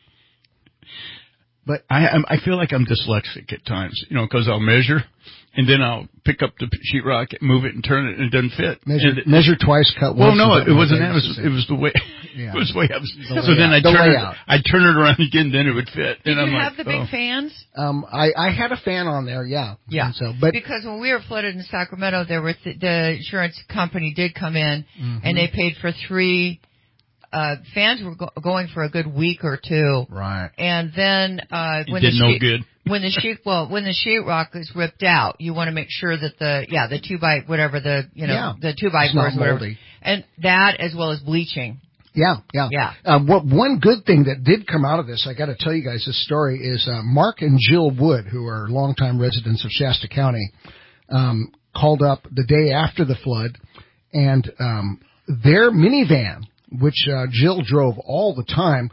But I feel like I'm dyslexic at times, because I'll measure, and then I'll pick up the sheetrock, move it, and turn it, and it doesn't fit. Measure twice, cut Well, once. no, is it wasn't what that. they It was the way. Yeah. It was the way I was. The So then layout. I'd turn it around again, then it would fit. Did and I'm you like, have the big fans? I had a fan on there, yeah. Yeah. And so, but because when we were flooded in Sacramento, there were the insurance company did come in, and they paid for 3 fans were going for a good week or 2. Right. And then when did no good. When the sheetrock is ripped out, you want to make sure that the 2x whatever the 2x4 It's not whatever, moldy. and that as well as bleaching. Yeah. One good thing that did come out of this, I got to tell you guys this story, is Mark and Jill Wood, who are longtime residents of Shasta County, called up the day after the flood, and their minivan, which Jill drove all the time,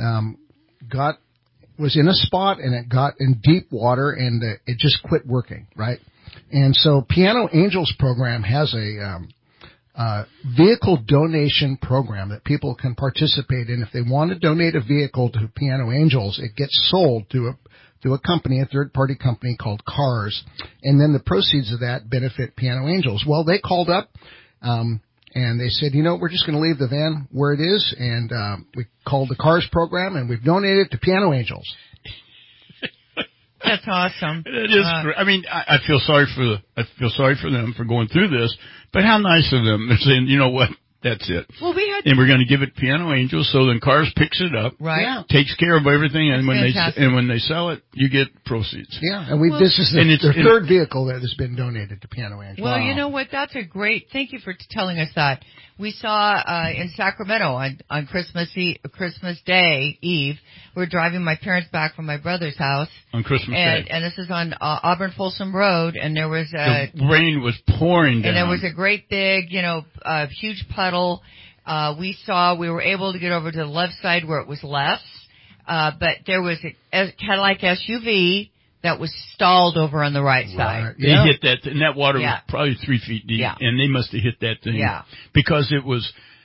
was in a spot, and it got in deep water, and it just quit working, right? And so Piano Angels program has a vehicle donation program that people can participate in. If they want to donate a vehicle to Piano Angels, it gets sold to a company, a third-party company called Cars, and then the proceeds of that benefit Piano Angels. Well, they called up, and they said, we're just going to leave the van where it is, and we called the Cars program, and we've donated it to Piano Angels. That's awesome. It is great. I mean, I feel sorry for them for going through this, but how nice of them. They're saying, you know what? That's it. Well, and we're going to give it to Piano Angels, so then Cars picks it up, right? Takes care of everything, and That's when they sell it, you get proceeds. Yeah, and this is their third vehicle that has been donated to Piano Angels. Well, you know what? That's a great. Thank you for telling us that. We saw in Sacramento on Christmas Day Eve. We were driving my parents back from my brother's house on Christmas Day, and this is on Auburn Folsom Road, and there was the rain was pouring down, and there was a great big, huge puddle. We were able to get over to the left side where it was less, but there was a Cadillac SUV that was stalled over on the right side. They hit that, and that water was probably 3 feet deep, Yeah. and they must have hit that thing. Yeah. Because it was,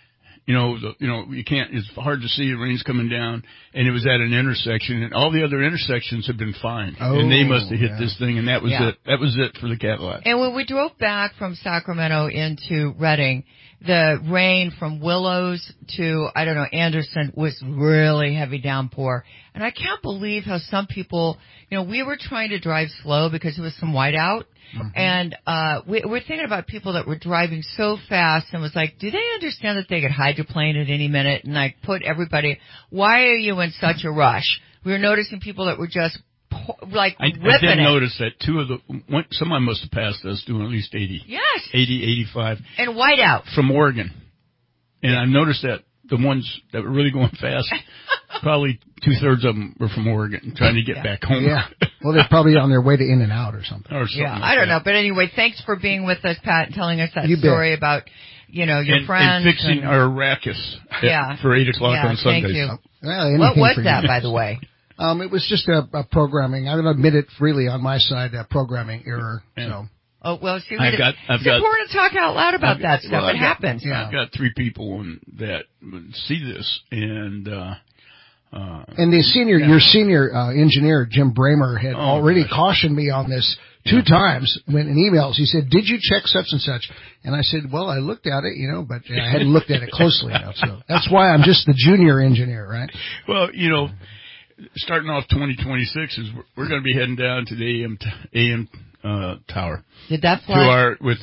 You can't. It's hard to see. The rain's coming down, and it was at an intersection, and all the other intersections have been fine. And they must have hit this thing, and that was it. That was it for the Cadillac. And when we drove back from Sacramento into Redding, the rain from Willows to Anderson was really heavy downpour, and I can't believe how some people, we were trying to drive slow because there was some whiteout. Mm-hmm. And we're thinking about people that were driving so fast and was like, do they understand that they could hydroplane at any minute? And I put everybody, why are you in such a rush? We were noticing people that were just ripping I did notice that someone must have passed us doing at least 80. Yes. 80, 85. And whiteout. From Oregon. And I noticed that the ones that were really going fast, probably 2/3 of them were from Oregon, trying to get back home. Yeah. Well, they're probably on their way to In and Out or something. I don't know. But anyway, thanks for being with us, Pat, and telling us that story about, your friends. And fixing our ruckus for 8 o'clock on Sundays. Thank you. What was that, by the way? It was just a programming. I'm going to admit it freely on my side, a programming error. Yeah. So. Oh, well, see, it's important to talk out loud about that stuff. It happens. I've got 3 people that see this, and the your senior engineer, Jim Bramer, had already cautioned me on this 2 times when in emails. He said, did you check such and such? And I said, well, I looked at it, but I hadn't looked at it closely enough. So that's why I'm just the junior engineer, right? Well, starting off 2026 is we're going to be heading down to the AM tower. Did that fly? With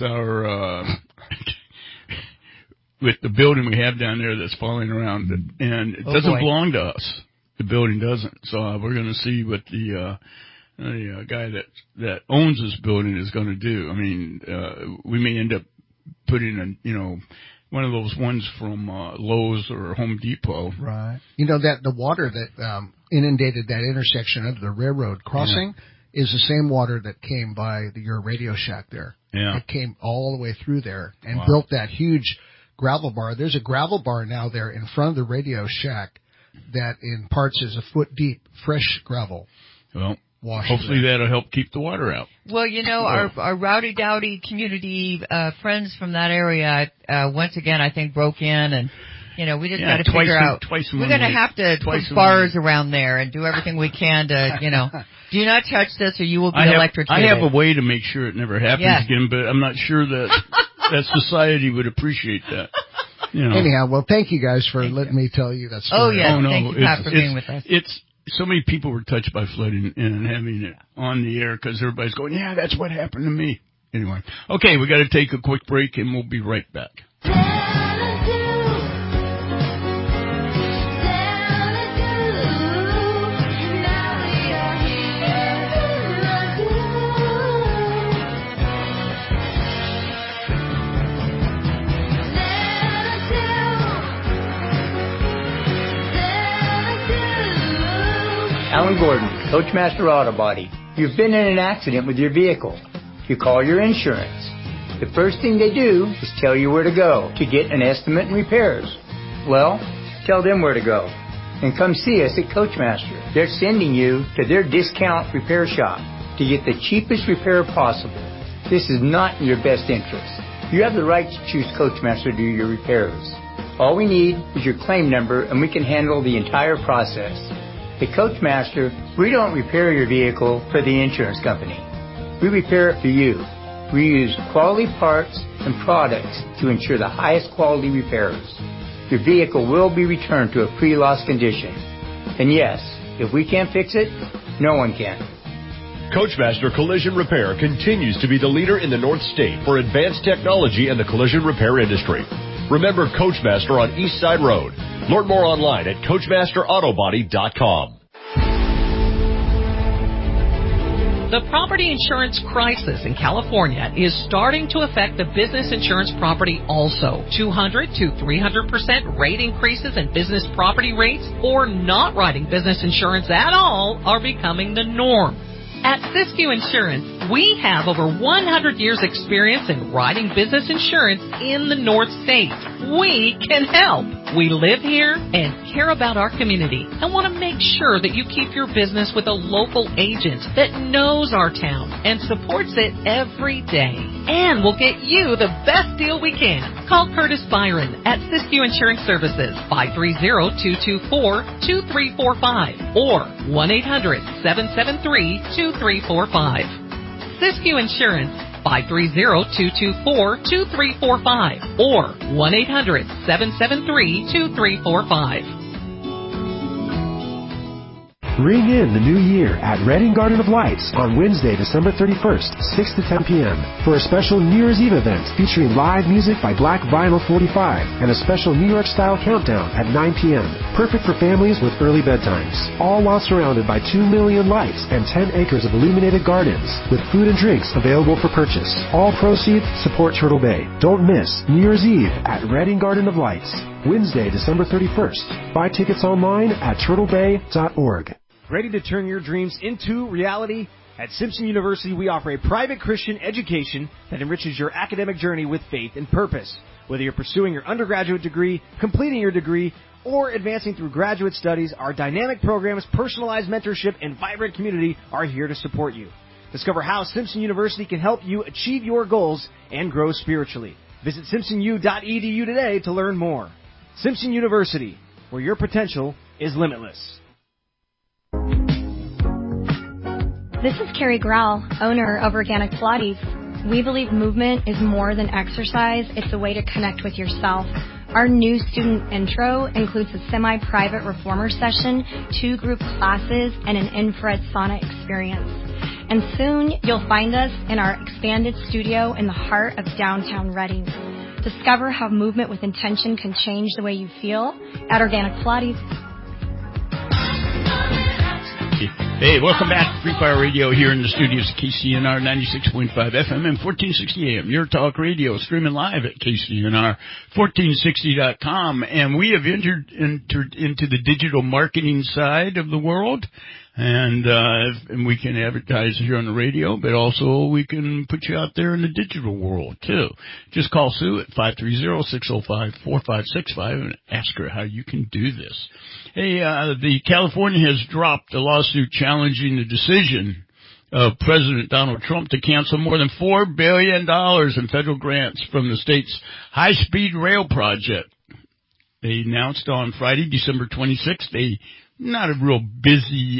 the building we have down there that's falling around, and it doesn't belong to us. The building doesn't. So we're going to see what the guy that owns this building is going to do. I mean, we may end up putting one of those ones from Lowe's or Home Depot. Right. That the water that inundated that intersection under the railroad crossing is the same water that came by your Radio Shack there. Yeah. It came all the way through there and built that huge gravel bar. There's a gravel bar now there in front of the Radio Shack that in parts is a foot deep, fresh gravel. Well, hopefully that'll help keep the water out. Well, our Rowdy Dowdy community friends from that area once again I think broke in and we just got to figure out we're going to have to put bars around there and do everything we can to do not touch this or you will be electrocuted. I have a way to make sure it never happens again, but I'm not sure that society would appreciate that. Anyhow, well, thank you guys for letting me tell you that story. Oh yeah, thank you, Pat, for being with us. So many people were touched by flooding and having it on the air because everybody's going, yeah, that's what happened to me. Anyway, okay, we got to take a quick break and we'll be right back. Alan Gordon, Coachmaster Auto Body. You've been in an accident with your vehicle. You call your insurance. The first thing they do is tell you where to go to get an estimate and repairs. Well, tell them where to go. And come see us at Coachmaster. They're sending you to their discount repair shop to get the cheapest repair possible. This is not in your best interest. You have the right to choose Coachmaster to do your repairs. All we need is your claim number and we can handle the entire process. At Coachmaster, we don't repair your vehicle for the insurance company. We repair it for you. We use quality parts and products to ensure the highest quality repairs. Your vehicle will be returned to a pre-loss condition. And yes, if we can't fix it, no one can. Coachmaster Collision Repair continues to be the leader in the North State for advanced technology in the collision repair industry. Remember Coachmaster on East Side Road. Learn more online at CoachmasterAutobody.com. The property insurance crisis in California is starting to affect the business insurance property also. 200 to 300% rate increases in business property rates or not writing business insurance at all are becoming the norm. At Siskiyou Insurance, we have over 100 years experience in writing business insurance in the North State. We can help. We live here and care about our community and want to make sure that you keep your business with a local agent that knows our town and supports it every day. And we'll get you the best deal we can. Call Curtis Byron at Siskiyou Insurance Services, 530-224-2345 or 1-800-773-2345. Siskiyou Insurance, 530-224-2345 or 1-800-773-2345. Ring in the new year at Reading Garden of Lights on Wednesday, December 31st, 6 to 10 p.m. for a special New Year's Eve event featuring live music by Black Vinyl 45 and a special New York-style countdown at 9 p.m. Perfect for families with early bedtimes. All while surrounded by 2 million lights and 10 acres of illuminated gardens with food and drinks available for purchase. All proceeds support Turtle Bay. Don't miss New Year's Eve at Reading Garden of Lights, Wednesday, December 31st. Buy tickets online at turtlebay.org. Ready to turn your dreams into reality? At Simpson University, we offer a private Christian education that enriches your academic journey with faith and purpose. Whether you're pursuing your undergraduate degree, completing your degree, or advancing through graduate studies, our dynamic programs, personalized mentorship, and vibrant community are here to support you. Discover how Simpson University can help you achieve your goals and grow spiritually. Visit simpsonu.edu today to learn more. Simpson University, where your potential is limitless. This is Carrie Grau, owner of Organic Pilates. We believe movement is more than exercise. It's a way to connect with yourself. Our new student intro includes a semi-private reformer session, 2 group classes, and an infrared sauna experience. And soon you'll find us in our expanded studio in the heart of downtown Reading. Discover how movement with intention can change the way you feel at Organic Pilates. Hey, welcome back to Free Fire Radio here in the studios of KCNR 96.5 FM and 1460 AM. Your talk radio streaming live at KCNR1460.com. And we have entered into the digital marketing side of the world. And we can advertise here on the radio, but also we can put you out there in the digital world, too. Just call Sue at 530-605-4565 and ask her how you can do this. Hey, the California has dropped a lawsuit challenging the decision of President Donald Trump to cancel more than $4 billion in federal grants from the state's high-speed rail project. They announced on Friday, December 26th, not a real busy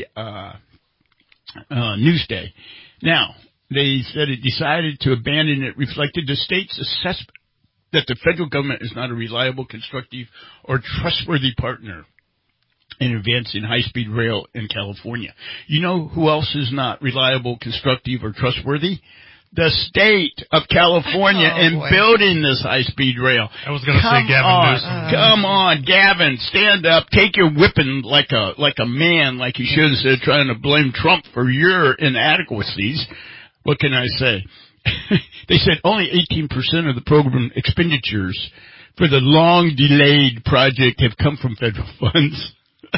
news day. Now, they said it decided to abandon it reflected the state's assessment that the federal government is not a reliable, constructive, or trustworthy partner in advancing high-speed rail in California. You know who else is not reliable, constructive, or trustworthy? The state of California in building this high-speed rail. I was going to say Gavin Newsom. Come on, Gavin, stand up. Take your whipping like a man, like you should, instead of trying to blame Trump for your inadequacies. What can I say? They said only 18% of the program expenditures for the long-delayed project have come from federal funds.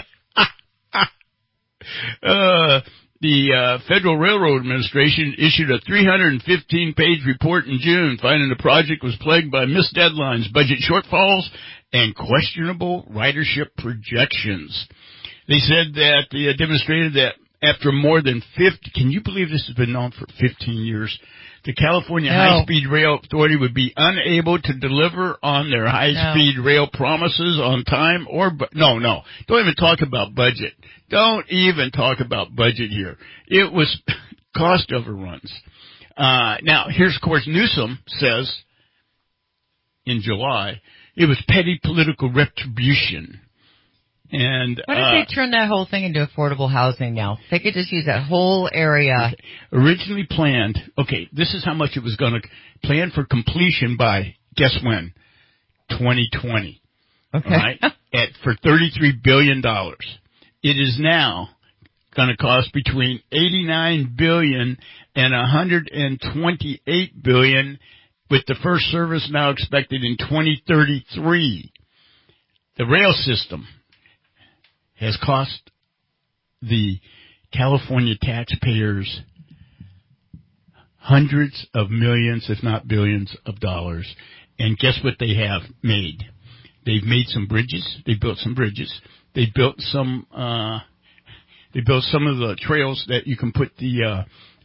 The Federal Railroad Administration issued a 315-page report in June, finding the project was plagued by missed deadlines, budget shortfalls, and questionable ridership projections. They said that they demonstrated that after more than 50, can you believe this has been known for 15 years? The California High-Speed Rail Authority would be unable to deliver on their high-speed rail promises on time or, no, don't even talk about budget. Don't even talk about budget here. It was cost overruns. Now, here's, of course, Newsom says in July, it was petty political retribution. And why don't they turn that whole thing into affordable housing now? They could just use that whole area. Okay. Originally planned, this is how much it was going to plan for completion by, guess when? 2020. Okay. Right? For $33 billion. It is now going to cost between $89 billion and $128 billion, with the first service now expected in 2033. The rail system has cost the California taxpayers hundreds of millions, if not billions, of dollars. And guess what they have made? They've made some bridges. They built some bridges. They built some of the trails that you can put the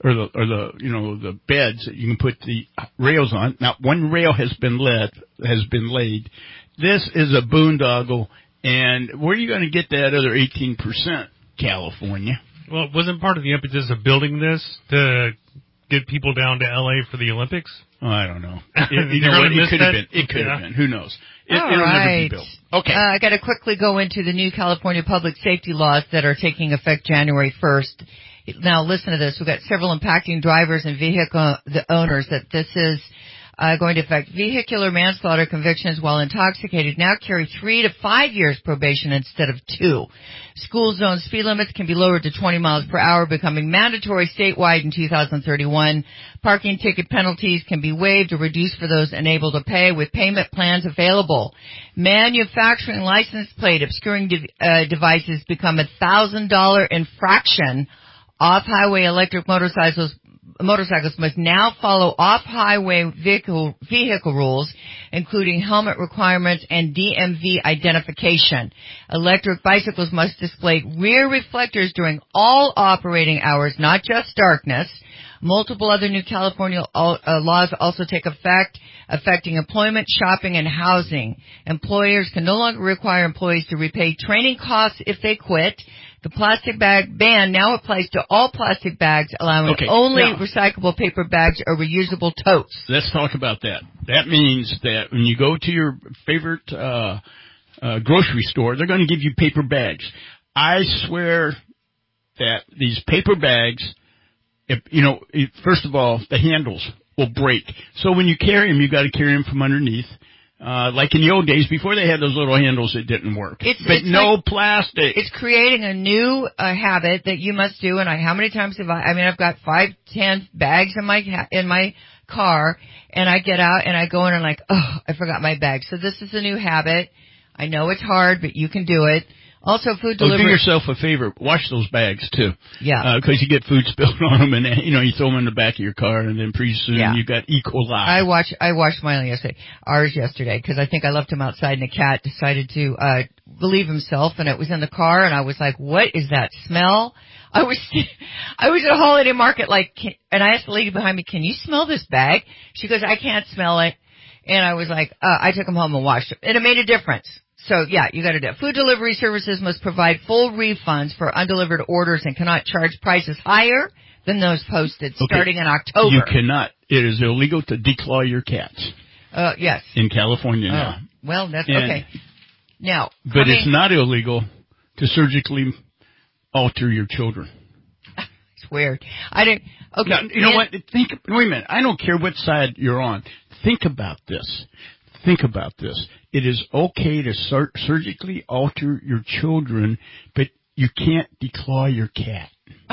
beds that you can put the rails on. Not one rail has been laid. This is a boondoggle, and where are you going to get that other 18%, California? Well, wasn't part of the impetus of building this to get people down to L.A. for the Olympics? Oh, I don't know. It could have been. It could have been. Who knows? It'll never be built. Okay. I got to quickly go into the new California public safety laws that are taking effect January 1st. Now, listen to this. We've got several impacting drivers and vehicle owners that this is going to affect. Vehicular manslaughter convictions while intoxicated now carry 3 to 5 years probation instead of 2. School zone speed limits can be lowered to 20 miles per hour, becoming mandatory statewide in 2031. Parking ticket penalties can be waived or reduced for those unable to pay, with payment plans available. Manufacturing license plate obscuring devices become a $1,000 infraction. Off-highway electric motorcycles must now follow off-highway vehicle rules, including helmet requirements and DMV identification. Electric bicycles must display rear reflectors during all operating hours, not just darkness. Multiple other new California laws also take effect, affecting employment, shopping, and housing. Employers can no longer require employees to repay training costs if they quit. The plastic bag ban now applies to all plastic bags, allowing only recyclable paper bags or reusable totes. Let's talk about that. That means that when you go to your favorite grocery store, they're going to give you paper bags. I swear that these paper bags, first of all, the handles will break. So when you carry them, you got to carry them from underneath. Like in the old days, before they had those little handles, it didn't work. But no plastic. It's creating a new habit that you must do. And how many times have I've got 5-10 bags in my car, and I get out and I go in and I forgot my bag. So this is a new habit. I know it's hard, but you can do it. Also, food delivery. Do yourself a favor. Wash those bags, too. Yeah. Because you get food spilled on them, and, you throw them in the back of your car, and then pretty soon you've got E. coli. I washed mine ours yesterday, because I think I left him outside, and the cat decided to relieve himself, and it was in the car, and I was like, what is that smell? I was at a holiday market, and I asked the lady behind me, can you smell this bag? She goes, I can't smell it. And I was like, I took them home and washed them. And it made a difference. So, yeah, you got to do it. Food delivery services must provide full refunds for undelivered orders and cannot charge prices higher than those posted starting in October. You cannot. It is illegal to declaw your cats. Yes. In California now. Well, that's okay. Now, but it's not illegal to surgically alter your children. It's weird. I didn't. Okay. Now, you know what? Wait a minute. I don't care what side you're on. Think about this. It is okay to surgically alter your children, but you can't declaw your cat.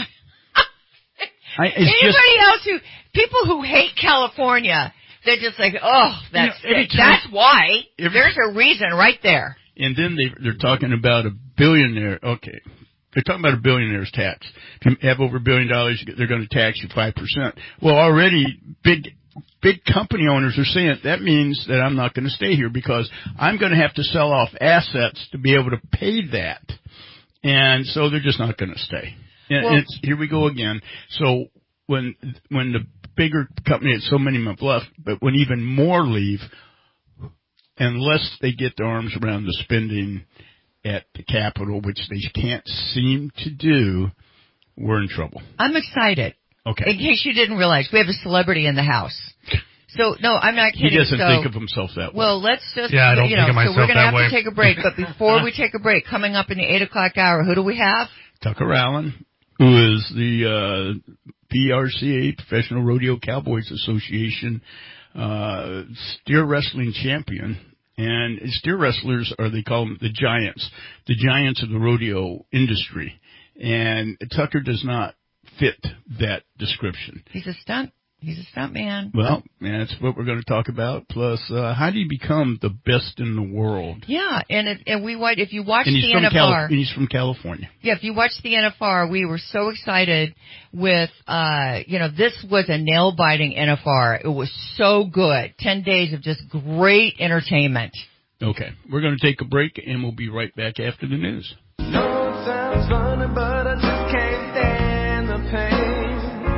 People who hate California, they're just like, that's why. There's a reason right there. And then they're talking about a billionaire. Okay. They're talking about a billionaire's tax. If you have over $1 billion, they're going to tax you 5%. Well, already big company owners are saying that means that I'm not going to stay here because I'm going to have to sell off assets to be able to pay that. And so they're just not going to stay. And here we go again. So when the bigger company, so many of them have left, but when even more leave, unless they get their arms around the spending at the Capitol, which they can't seem to do, we're in trouble. I'm excited. Okay. In case you didn't realize, we have a celebrity in the house. So, no, I'm not kidding. He doesn't think of himself that way. Well, let's just, I don't think of myself so we're going to have way. to take a break. But before we take a break, coming up in the 8 o'clock hour, who do we have? Tucker Allen, who is the PRCA, Professional Rodeo Cowboys Association, steer wrestling champion. And steer wrestlers they call them the giants of the rodeo industry. And Tucker does not fit that description. He's a stunt man. Well, that's what we're going to talk about. Plus, how do you become the best in the world? Yeah, if you watch the NFR, and he's from California. Yeah, if you watch the NFR, we were so excited with, this was a nail-biting NFR. It was so good. 10 days of just great entertainment. Okay. We're going to take a break, and we'll be right back after the news. No, it sounds funny, but I just can't stand the pain.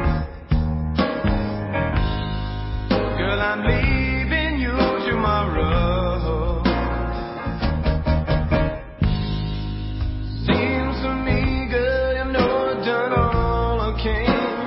Girl, I'm leaving you tomorrow. Seems to me, girl, you know I've done all I can.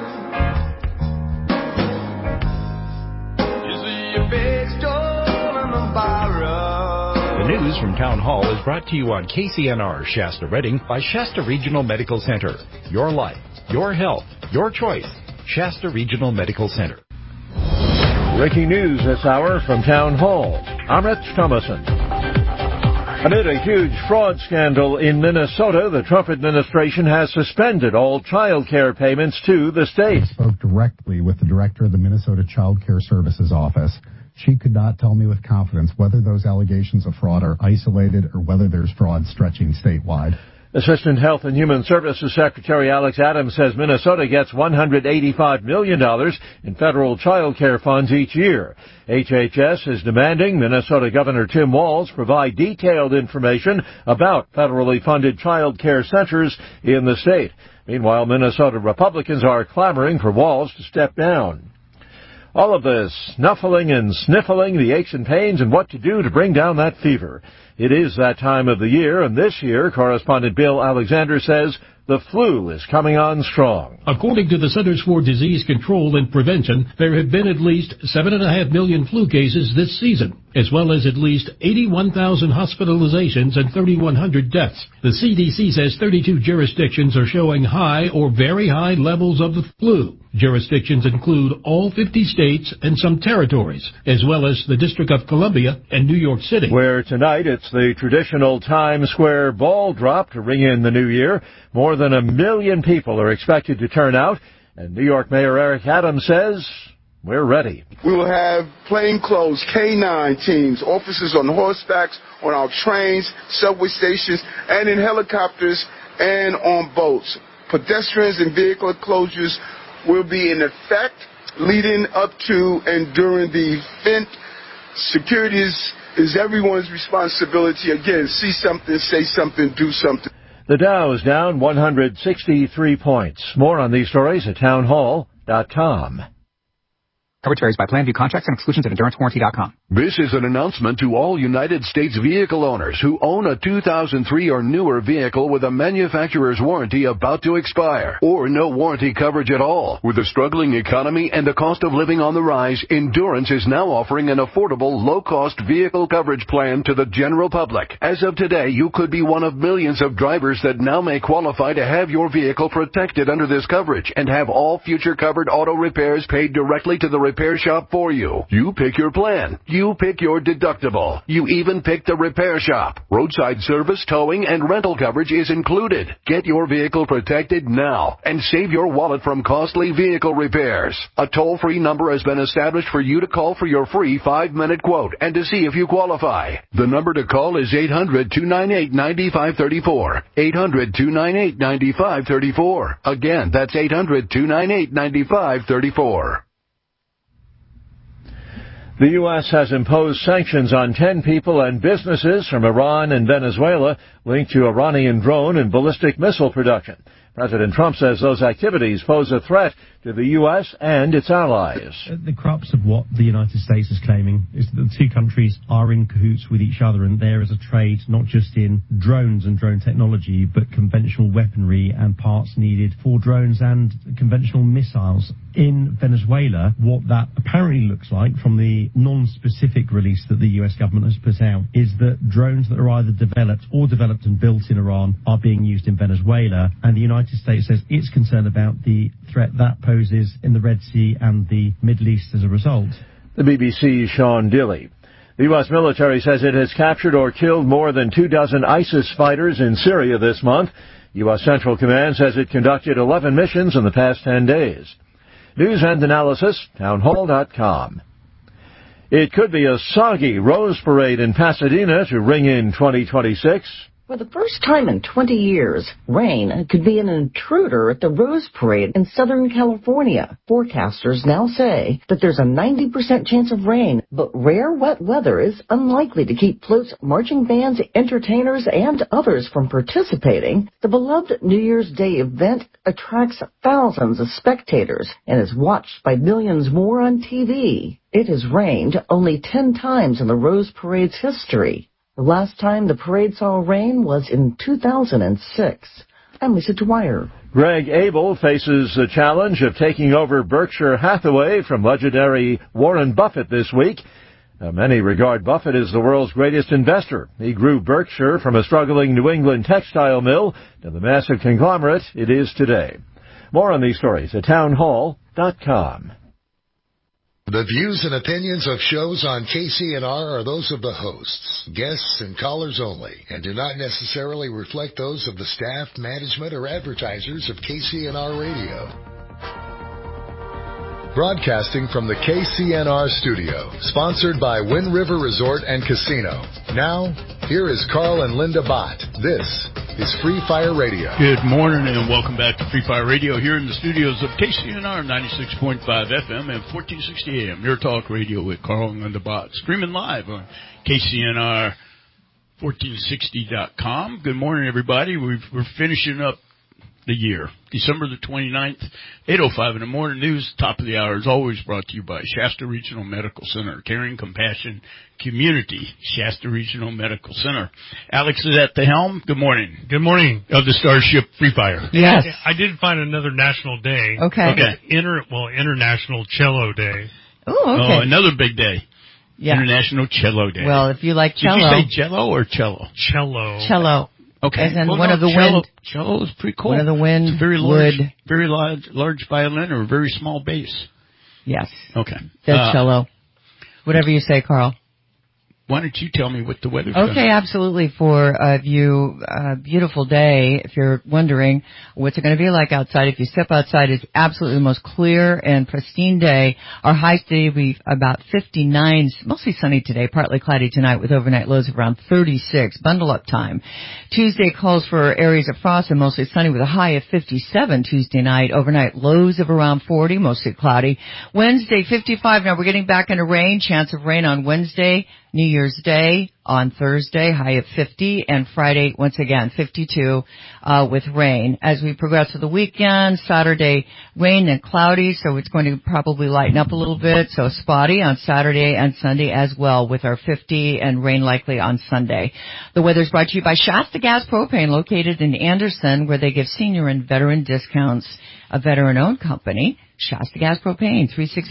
You see your big store and the borrow. The news from Town Hall is brought to you on KCNR Shasta Redding by Shasta Regional Medical Center. Your life, your health, your choice. Shasta Regional Medical Center. Breaking news this hour from Town Hall. I'm Rich Thomason. Amid a huge fraud scandal in Minnesota, the Trump administration has suspended all child care payments to the state. I spoke directly with the director of the Minnesota Child Care Services office. She could not tell me with confidence whether those allegations of fraud are isolated or whether there's fraud stretching statewide. Assistant Health and Human Services Secretary Alex Adams says Minnesota gets $185 million in federal child care funds each year. HHS is demanding Minnesota Governor Tim Walz provide detailed information about federally funded child care centers in the state. Meanwhile, Minnesota Republicans are clamoring for Walz to step down. All of this snuffling and sniffling, the aches and pains, and what to do to bring down that fever. It is that time of the year, and this year, correspondent Bill Alexander says the flu is coming on strong. According to the Centers for Disease Control and Prevention, there have been at least 7.5 million flu cases this season, as well as at least 81,000 hospitalizations and 3,100 deaths. The CDC says 32 jurisdictions are showing high or very high levels of the flu. Jurisdictions include all 50 states and some territories, as well as the District of Columbia and New York City. Where tonight it's the traditional Times Square ball drop to ring in the new year. More than 1 million people are expected to turn out, and New York Mayor Eric Adams says we're ready. We will have plainclothes K-9 teams, officers on horsebacks, on our trains, subway stations, and in helicopters and on boats. Pedestrians and vehicle closures will be in effect leading up to and during the event. Security is everyone's responsibility. Again, see something, say something, do something. The Dow is down 163 points. More on these stories at townhall.com. Coverage varies by plan. View contracts and exclusions at EnduranceWarranty.com. This is an announcement to all United States vehicle owners who own a 2003 or newer vehicle with a manufacturer's warranty about to expire, or no warranty coverage at all. With a struggling economy and the cost of living on the rise, Endurance is now offering an affordable, low-cost vehicle coverage plan to the general public. As of today, you could be one of millions of drivers that now may qualify to have your vehicle protected under this coverage and have all future covered auto repairs paid directly to the repair shop for you. You pick your plan. You pick your deductible. You even pick the repair shop. Roadside service, towing, and rental coverage is included. Get your vehicle protected now and save your wallet from costly vehicle repairs. A toll-free number has been established for you to call for your free 5-minute quote and to see if you qualify. The number to call is 800-298-9534. 800-298-9534. Again, that's 800-298-9534. The U.S. has imposed sanctions on 10 people and businesses from Iran and Venezuela linked to Iranian drone and ballistic missile production. President Trump says those activities pose a threat to the U.S. and its allies. The crux of what the United States is claiming is that the two countries are in cahoots with each other, and there is a trade not just in drones and drone technology, but conventional weaponry and parts needed for drones and conventional missiles. In Venezuela, what that apparently looks like from the non-specific release that the U.S. government has put out is that drones that are either developed and built in Iran are being used in Venezuela, and the United States says it's concerned about the threat that poses in the Red Sea and the Middle East as a result. The BBC's Sean Dilley. The U.S. military says it has captured or killed more than 24 ISIS fighters in Syria this month. U.S. Central Command says it conducted 11 missions in the past 10 days. News and analysis, townhall.com. It could be a soggy Rose Parade in Pasadena to ring in 2026. For the first time in 20 years, rain could be an intruder at the Rose Parade in Southern California. Forecasters now say that there's a 90% chance of rain, but rare wet weather is unlikely to keep floats, marching bands, entertainers, and others from participating. The beloved New Year's Day event attracts thousands of spectators and is watched by millions more on TV. It has rained only 10 times in the Rose Parade's history. The last time the parade saw rain was in 2006. I'm Lisa Dwyer. Greg Abel faces the challenge of taking over Berkshire Hathaway from legendary Warren Buffett this week. Many regard Buffett as the world's greatest investor. He grew Berkshire from a struggling New England textile mill to the massive conglomerate it is today. More on these stories at townhall.com. The views and opinions of shows on KCNR are those of the hosts, guests, and callers only, and do not necessarily reflect those of the staff, management, or advertisers of KCNR Radio. Broadcasting from the KCNR studio, sponsored by Wind River Resort and Casino. Now, here is Carl and Linda Bott. This is Free Fire Radio. Good morning and welcome back to Free Fire Radio here in the studios of KCNR 96.5 FM and 1460 AM. Your talk radio with Carl and Linda Bott. Streaming live on KCNR1460.com. Good morning, everybody. We're finishing up the year. December the 29th, 8:05 in the morning. News, top of the hour, is always brought to you by Shasta Regional Medical Center. Caring, compassion, community. Shasta Regional Medical Center. Alex is at the helm. Good morning. Good morning. Of the Starship Free Fire. Yes. I did find another national day. Okay. International Cello Day. Oh, okay. Oh, another big day. Yeah. International Cello Day. Well, if you like cello. Did you say jello or cello? Cello. Okay. As in well, one of the wind. Cello is pretty cool. One of the wind. It's a very large violin or a very small bass. Yes. Okay. That's cello. Whatever you say, Carl. Why don't you tell me what the weather's Okay, absolutely. For you, beautiful day. If you're wondering what's it going to be like outside, if you step outside, it's absolutely the most clear and pristine day. Our high today will be about 59, mostly sunny today, partly cloudy tonight with overnight lows of around 36. Bundle up time. Tuesday calls for areas of frost and mostly sunny with a high of 57 Tuesday night. Overnight lows of around 40, mostly cloudy. Wednesday, 55. Now we're getting back into rain. Chance of rain on Wednesday. New Year's Day on Thursday, high of 50, and Friday, once again, 52 with rain. As we progress to the weekend, Saturday, rain and cloudy, so it's going to probably lighten up a little bit, so spotty on Saturday and Sunday as well, with our 50 and rain likely on Sunday. The weather's brought to you by Shasta Gas Propane, located in Anderson, where they give senior and veteran discounts. A veteran-owned company. Shasta Gas Propane,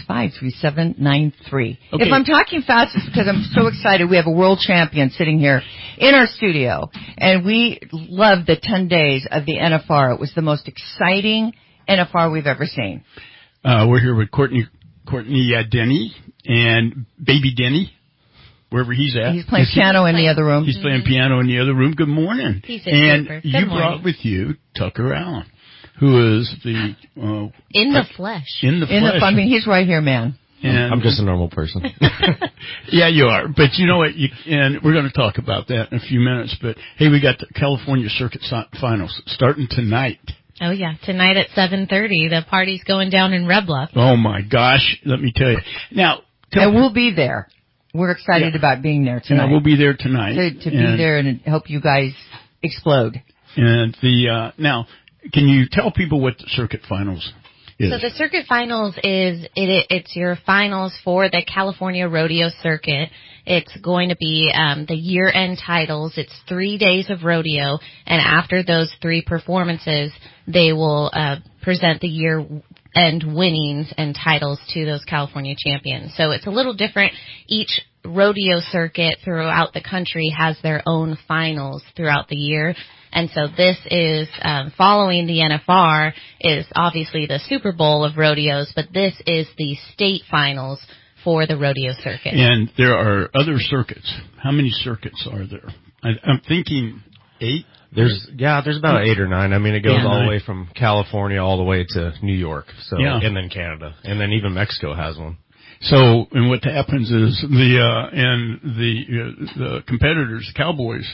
365-3793. Okay. If I'm talking fast, it's because I'm so excited. We have a world champion sitting here in our studio, and we loved the 10 days of the NFR. It was the most exciting NFR we've ever seen. We're here with Courtney Denny and Baby Denny, wherever he's at. He's playing piano in the other room. He's playing piano in the other room. Good morning. And you brought with you Tucker Allen, who is the in the flesh. I mean, he's right here, man. And I'm just a normal person. Yeah, you are. But you know what? And we're going to talk about that in a few minutes. But hey, we got the California Circuit Finals starting tonight. Oh yeah, tonight at 7:30. The party's going down in Red Bluff. Oh my gosh, let me tell you. Now, and we'll be there. We're excited about being there tonight. Yeah, we'll be there tonight to be there and help you guys explode. And now. Can you tell people what the Circuit Finals is? So the Circuit Finals it's your finals for the California Rodeo Circuit. It's going to be the year-end titles. It's 3 days of rodeo, and after those 3 performances, they will present the year-end winnings and titles to those California champions. So it's a little different. Each rodeo circuit throughout the country has their own finals throughout the year. And so this is, following the NFR, is obviously the Super Bowl of rodeos, but this is the state finals for the rodeo circuit. And there are other circuits. How many circuits are there? I'm thinking 8. There's about 8 or 9. I mean, it goes all the way from California all the way to New York, and then Canada, and then even Mexico has one. So, and what happens is the competitors, Cowboys,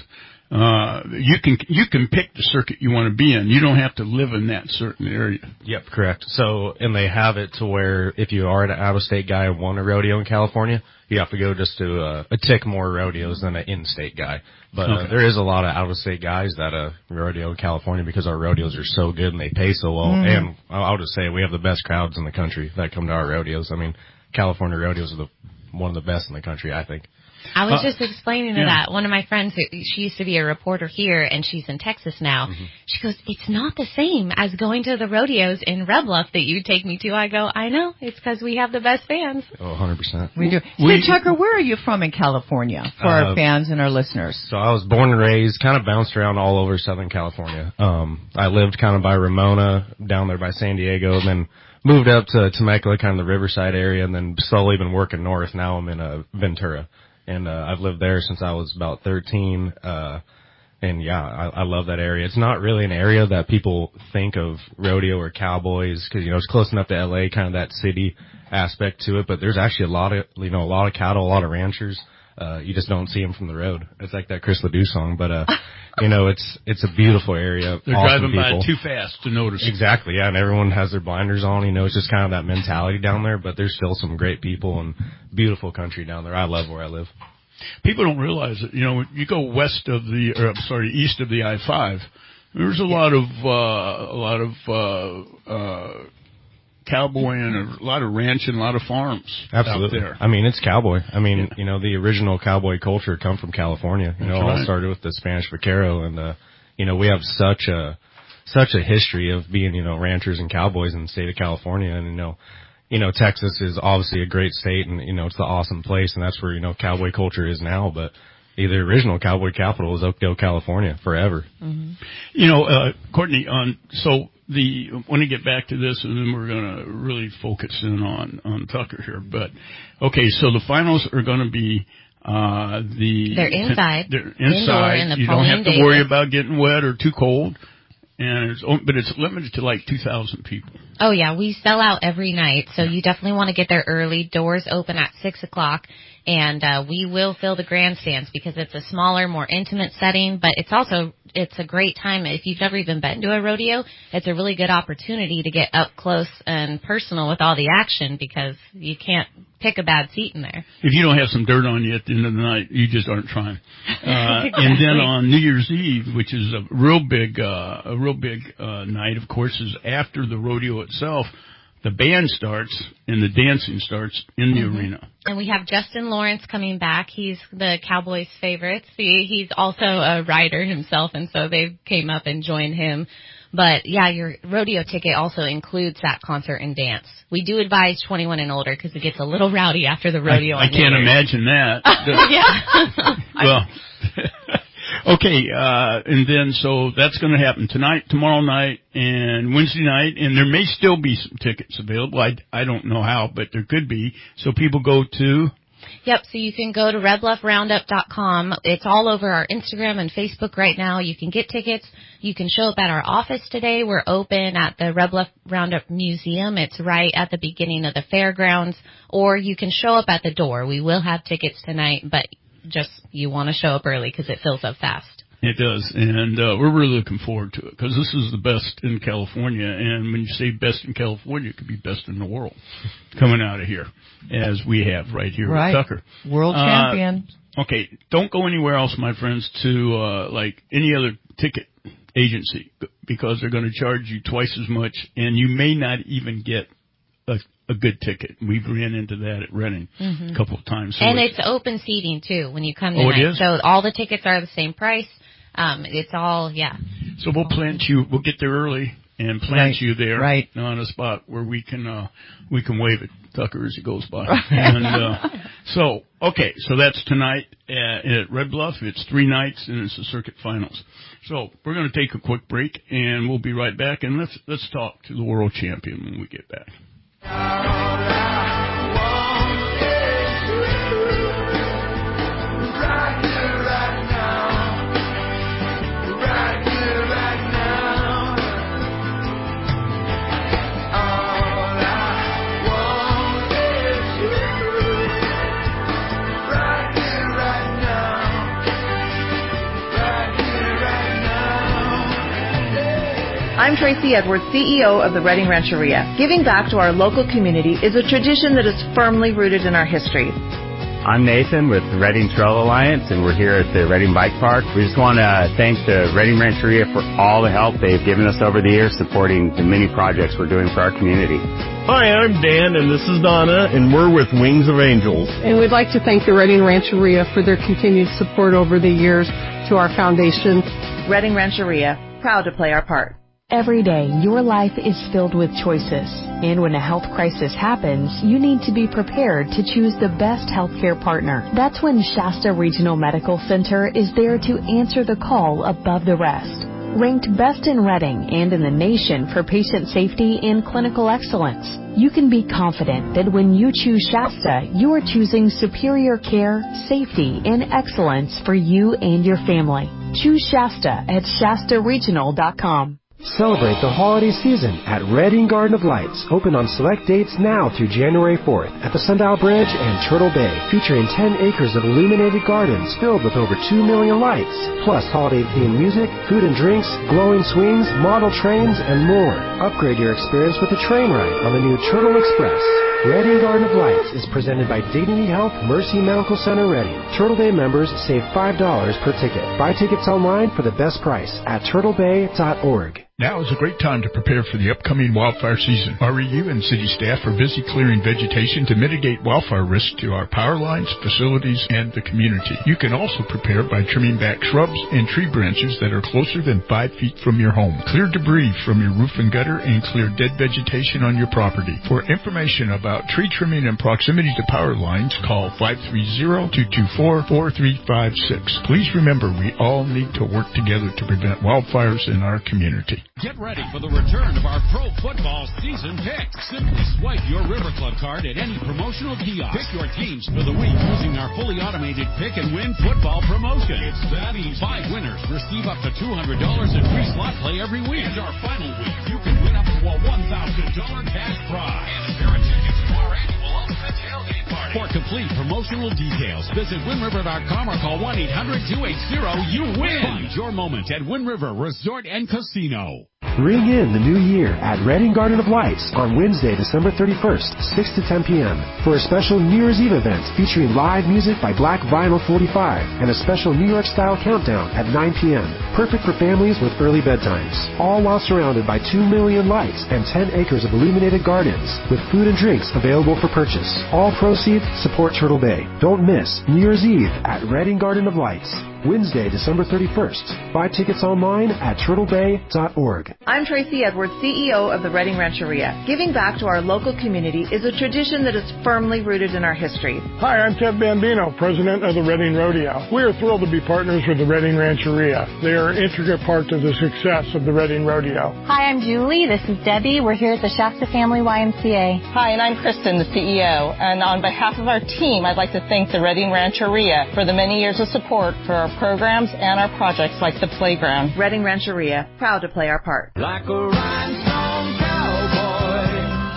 you can pick the circuit you want to be in. You don't have to live in that certain area. Yep, correct. So, and they have it to where if you are an out-of-state guy and want a rodeo in California, you have to go just to a tick more rodeos than an in-state guy. But there is a lot of out-of-state guys that rodeo in California because our rodeos are so good and they pay so well. And I'll just say we have the best crowds in the country that come to our rodeos. I mean, California rodeos are one of the best in the country, I think. I was just explaining to that. One of my friends, she used to be a reporter here, and she's in Texas now. She goes, it's not the same as going to the rodeos in Red Bluff that you take me to. I go, I know. It's because we have the best fans. Oh, 100%. We do. So, Tucker, where are you from in California for our fans and our listeners? So I was born and raised, kind of bounced around all over Southern California. I lived kind of by Ramona, down there by San Diego, and then moved up to Temecula, kind of the Riverside area, and then slowly been working north. Now I'm in Ventura. And I've lived there since I was about 13. And yeah, I love that area. It's not really an area that people think of rodeo or cowboys because, it's close enough to LA, kind of that city aspect to it. But there's actually a lot of cattle, a lot of ranchers. You just don't see them from the road. It's like that Chris Ledoux song, but, it's a beautiful area. They're awesome driving by people. too fast to notice. Exactly, yeah, and everyone has their blinders on. It's just kind of that mentality down there, but there's still some great people and beautiful country down there. I love where I live. People don't realize that, you go east of the I-5, there's a lot of cowboy and a lot of ranch and a lot of farms Absolutely. out there. I mean, it's cowboy. I mean, the original cowboy culture come from California. It all started with the Spanish vaquero, and we have such a history of being, ranchers and cowboys in the state of California, and Texas is obviously a great state, and it's the awesome place, and that's where cowboy culture is now. But the original cowboy capital is Oakdale, California, forever. Courtney, when we get back to this, and then we're going to really focus in on Tucker here. But okay, so the finals are going to be they're inside. They're Indoor in the you don't have to worry about getting wet or too cold. But it's limited to like 2,000 people. Oh yeah, we sell out every night, so you definitely want to get there early. Doors open at 6:00, and we will fill the grandstands because it's a smaller, more intimate setting. But it's a great time if you've never even been to a rodeo. It's a really good opportunity to get up close and personal with all the action because you can't pick a bad seat in there. If you don't have some dirt on you at the end of the night, you just aren't trying. Exactly. And then on New Year's Eve, which is a real big night, of course, is after the rodeo itself. The band starts and the dancing starts in the arena. And we have Justin Lawrence coming back. He's the Cowboys' favorite. He's also a rider himself, and so they came up and joined him. But, yeah, your rodeo ticket also includes that concert and dance. We do advise 21 and older because it gets a little rowdy after the rodeo. I can't imagine that. Yeah. Well, okay, and then so that's going to happen tonight, tomorrow night, and Wednesday night, and there may still be some tickets available. I don't know how, but there could be. So people go to... Yep, so you can go to redbluffroundup.com. It's all over our Instagram and Facebook right now. You can get tickets. You can show up at our office today. We're open at the Red Bluff Roundup Museum. It's right at the beginning of the fairgrounds. Or you can show up at the door. We will have tickets tonight, but just you want to show up early because it fills up fast. It does, and we're really looking forward to it because this is the best in California, and when you say best in California, it could be best in the world coming out of here, as we have right here with Tucker. World champion. Okay, don't go anywhere else, my friends, to like any other ticket agency because they're going to charge you twice as much, and you may not even get a good ticket. We've ran into that at Reading a couple of times. So and it's open seating, too, when you come tonight. Oh, it is? So all the tickets are the same price. It's all, yeah. So we'll plant you, we'll get there early and plant you there on a spot where we can wave at Tucker as he goes by. And, so that's tonight at Red Bluff. It's 3 nights and it's the circuit finals. So we're going to take a quick break and we'll be right back and let's talk to the world champion when we get back. I'm Tracy Edwards, CEO of the Reading Rancheria. Giving back to our local community is a tradition that is firmly rooted in our history. I'm Nathan with the Reading Trail Alliance, and we're here at the Reading Bike Park. We just want to thank the Reading Rancheria for all the help they've given us over the years supporting the many projects we're doing for our community. Hi, I'm Dan, and this is Donna, and we're with Wings of Angels. And we'd like to thank the Reading Rancheria for their continued support over the years to our foundation. Reading Rancheria, proud to play our part. Every day, your life is filled with choices. And when a health crisis happens, you need to be prepared to choose the best healthcare partner. That's when Shasta Regional Medical Center is there to answer the call above the rest. Ranked best in Reading and in the nation for patient safety and clinical excellence, you can be confident that when you choose Shasta, you are choosing superior care, safety, and excellence for you and your family. Choose Shasta at ShastaRegional.com. Celebrate the holiday season at Reading Garden of Lights, open on select dates now through January 4th at the Sundial Bridge and Turtle Bay, featuring 10 acres of illuminated gardens filled with over 2 million lights, plus holiday-themed music, food and drinks, glowing swings, model trains, and more. Upgrade your experience with a train ride on the new Turtle Express. Reading Garden of Lights is presented by Dignity Health Mercy Medical Center Reading. Turtle Bay members save $5 per ticket. Buy tickets online for the best price at turtlebay.org. Now is a great time to prepare for the upcoming wildfire season. REU and city staff are busy clearing vegetation to mitigate wildfire risk to our power lines, facilities, and the community. You can also prepare by trimming back shrubs and tree branches that are closer than 5 feet from your home. Clear debris from your roof and gutter and clear dead vegetation on your property. For information about tree trimming and proximity to power lines, call 530-224-4356. Please remember, we all need to work together to prevent wildfires in our community. Get ready for the return of our pro football season picks. Simply swipe your River Club card at any promotional kiosk. Pick your teams for the week using our fully automated pick and win football promotion. It's that easy. 5 winners receive up to $200 in free slot play every week. And our final week, you can win up to a $1,000 cash prize. And a pair of tickets to our annual Ultimate Tailgate Party. For complete promotional details, visit WindRiver.com or call 1-800-280-YOU-WIN. Find your moment at Wind River Resort and Casino. Ring in the new year at Reading Garden of Lights on Wednesday, December 31st, 6 to 10 p.m. for a special New Year's Eve event featuring live music by Black Vinyl 45 and a special New York-style countdown at 9 p.m. Perfect for families with early bedtimes. All while surrounded by 2 million lights and 10 acres of illuminated gardens with food and drinks available for purchase. All proceeds support Turtle Bay. Don't miss New Year's Eve at Reading Garden of Lights. Wednesday, December 31st. Buy tickets online at turtlebay.org. I'm Tracy Edwards, CEO of the Reading Rancheria. Giving back to our local community is a tradition that is firmly rooted in our history. Hi, I'm Ted Bambino, president of the Reading Rodeo. We are thrilled to be partners with the Reading Rancheria. They are an intricate part of the success of the Reading Rodeo. Hi, I'm Julie. This is Debbie. We're here at the Shasta Family YMCA. Hi, and I'm Kristen, the CEO. And on behalf of our team, I'd like to thank the Reading Rancheria for the many years of support for our programs and our projects like the playground. Reading Rancheria, proud to play our part. Like a rhinestone cowboy,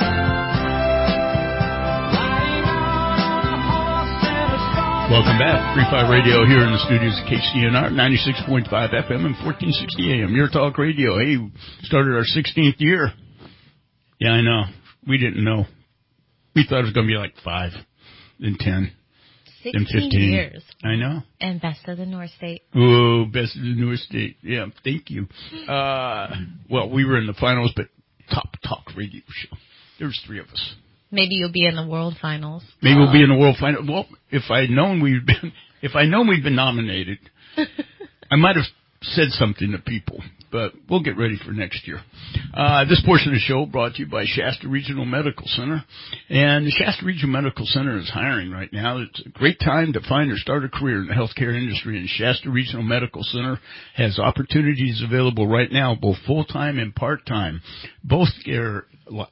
riding on a horse in a storm. Welcome back. Free Fire Radio here in the studios of KCNR, 96.5 FM and 1460 AM. Your Talk Radio. Hey, started our 16th year. Yeah, I know. We didn't know. We thought it was going to be like 5, then 10. 16 years. I know. And Best of the North State. Oh, Best of the North State. Yeah, thank you. Well, we were in the finals, but top talk radio show. There's 3 of us. Maybe you'll be in the World Finals. Maybe we'll be in the World Finals. Well, if I'd known we'd been nominated, I might have said something to people. But we'll get ready for next year. This portion of the show brought to you by Shasta Regional Medical Center. And the Shasta Regional Medical Center is hiring right now. It's a great time to find or start a career in the healthcare industry. And Shasta Regional Medical Center has opportunities available right now, both full-time and part-time. Both you're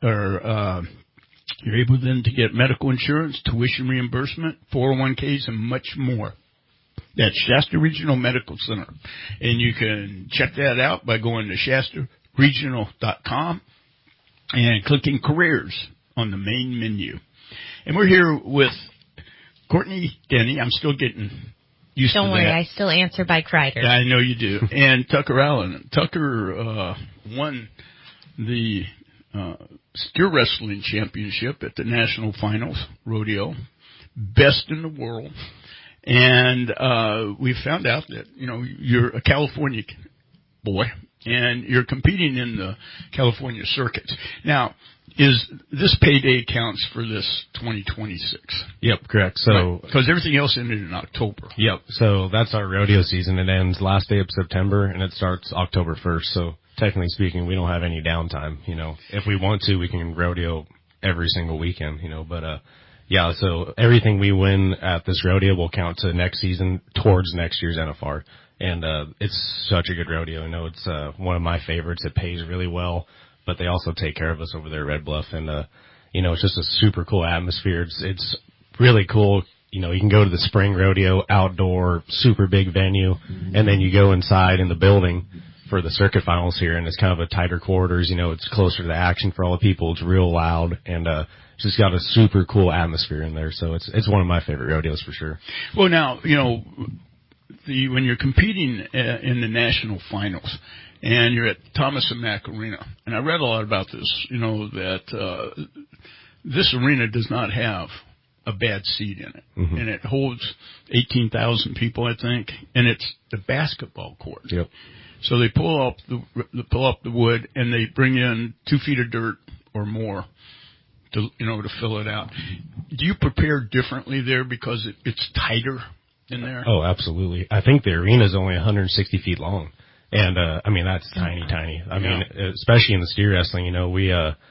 able then to get medical insurance, tuition reimbursement, 401ks, and much more. That's Shasta Regional Medical Center. And you can check that out by going to shastaregional.com and clicking careers on the main menu. And we're here with Courtney Denny. I'm still getting used Don't to worry, that. I still answer by Kreider. I know you do. And Tucker Allen. Tucker won the steer wrestling championship at the national finals rodeo, best in the world. And we found out that, you know, you're a California boy, and you're competing in the California circuits. Now, is this payday counts for this 2026? Yep, correct. So because everything else ended in October. Yep. So that's our rodeo season. It ends last day of September, and it starts October 1st. So technically speaking, we don't have any downtime. You know, if we want to, we can rodeo every single weekend. You know, but yeah. So everything we win at this rodeo will count to next season towards next year's NFR. And it's such a good rodeo. You know, it's one of my favorites. It pays really well, but they also take care of us over there at Red Bluff. And you know, it's just a super cool atmosphere. It's really cool. You know, you can go to the spring rodeo, outdoor, super big venue, and then you go inside in the building for the circuit finals here, and it's kind of a tighter quarters. You know, it's closer to the action for all the people. It's real loud, and it's just got a super cool atmosphere in there. So it's one of my favorite rodeos for sure. Well, now, you know, when you're competing in the national finals, and you're at Thomas and Mack Arena, and I read a lot about this, you know, that this arena does not have a bad seat in it, and it holds 18,000 people, I think, and it's the basketball court. Yep. So they pull up the wood, and they bring in 2 feet of dirt or more to fill it out. Do you prepare differently there because it's tighter in there? Oh, absolutely. I think the arena is only 160 feet long. And, I mean, that's tiny. I mean, especially in the steer wrestling, you know, we,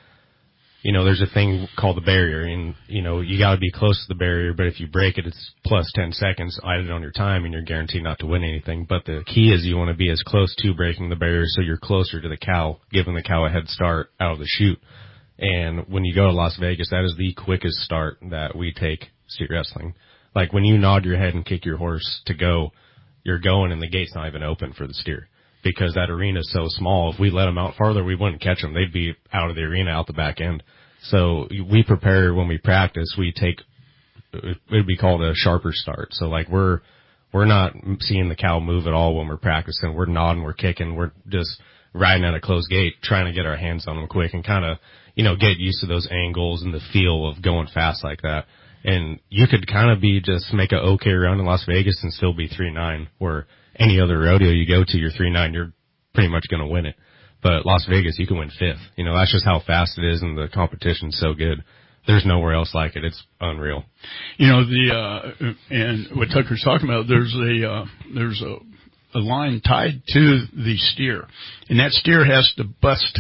you know, there's a thing called the barrier, and, you know, you gotta be close to the barrier, but if you break it, it's plus 10 seconds added on your time, and you're guaranteed not to win anything. But the key is you want to be as close to breaking the barrier so you're closer to the cow, giving the cow a head start out of the chute. And when you go to Las Vegas, that is the quickest start that we take steer wrestling. Like, when you nod your head and kick your horse to go, you're going, and the gate's not even open for the steer. Because that arena is so small, if we let them out farther, we wouldn't catch them. They'd be out of the arena, out the back end. So we prepare when we practice. We take, it would be called a sharper start. So like we're not seeing the cow move at all when we're practicing. We're nodding, we're kicking, we're just riding at a closed gate, trying to get our hands on them quick and kind of, you know, get used to those angles and the feel of going fast like that. And you could kind of just make an okay run in Las Vegas and still be 3-9, where any other rodeo you go to, you're 3-9, you're pretty much going to win it. But Las Vegas, you can win 5th. You know, that's just how fast it is, and the competition's so good. There's nowhere else like it. It's unreal. You know, and what Tucker's talking about, there's a line tied to the steer, and that steer has to bust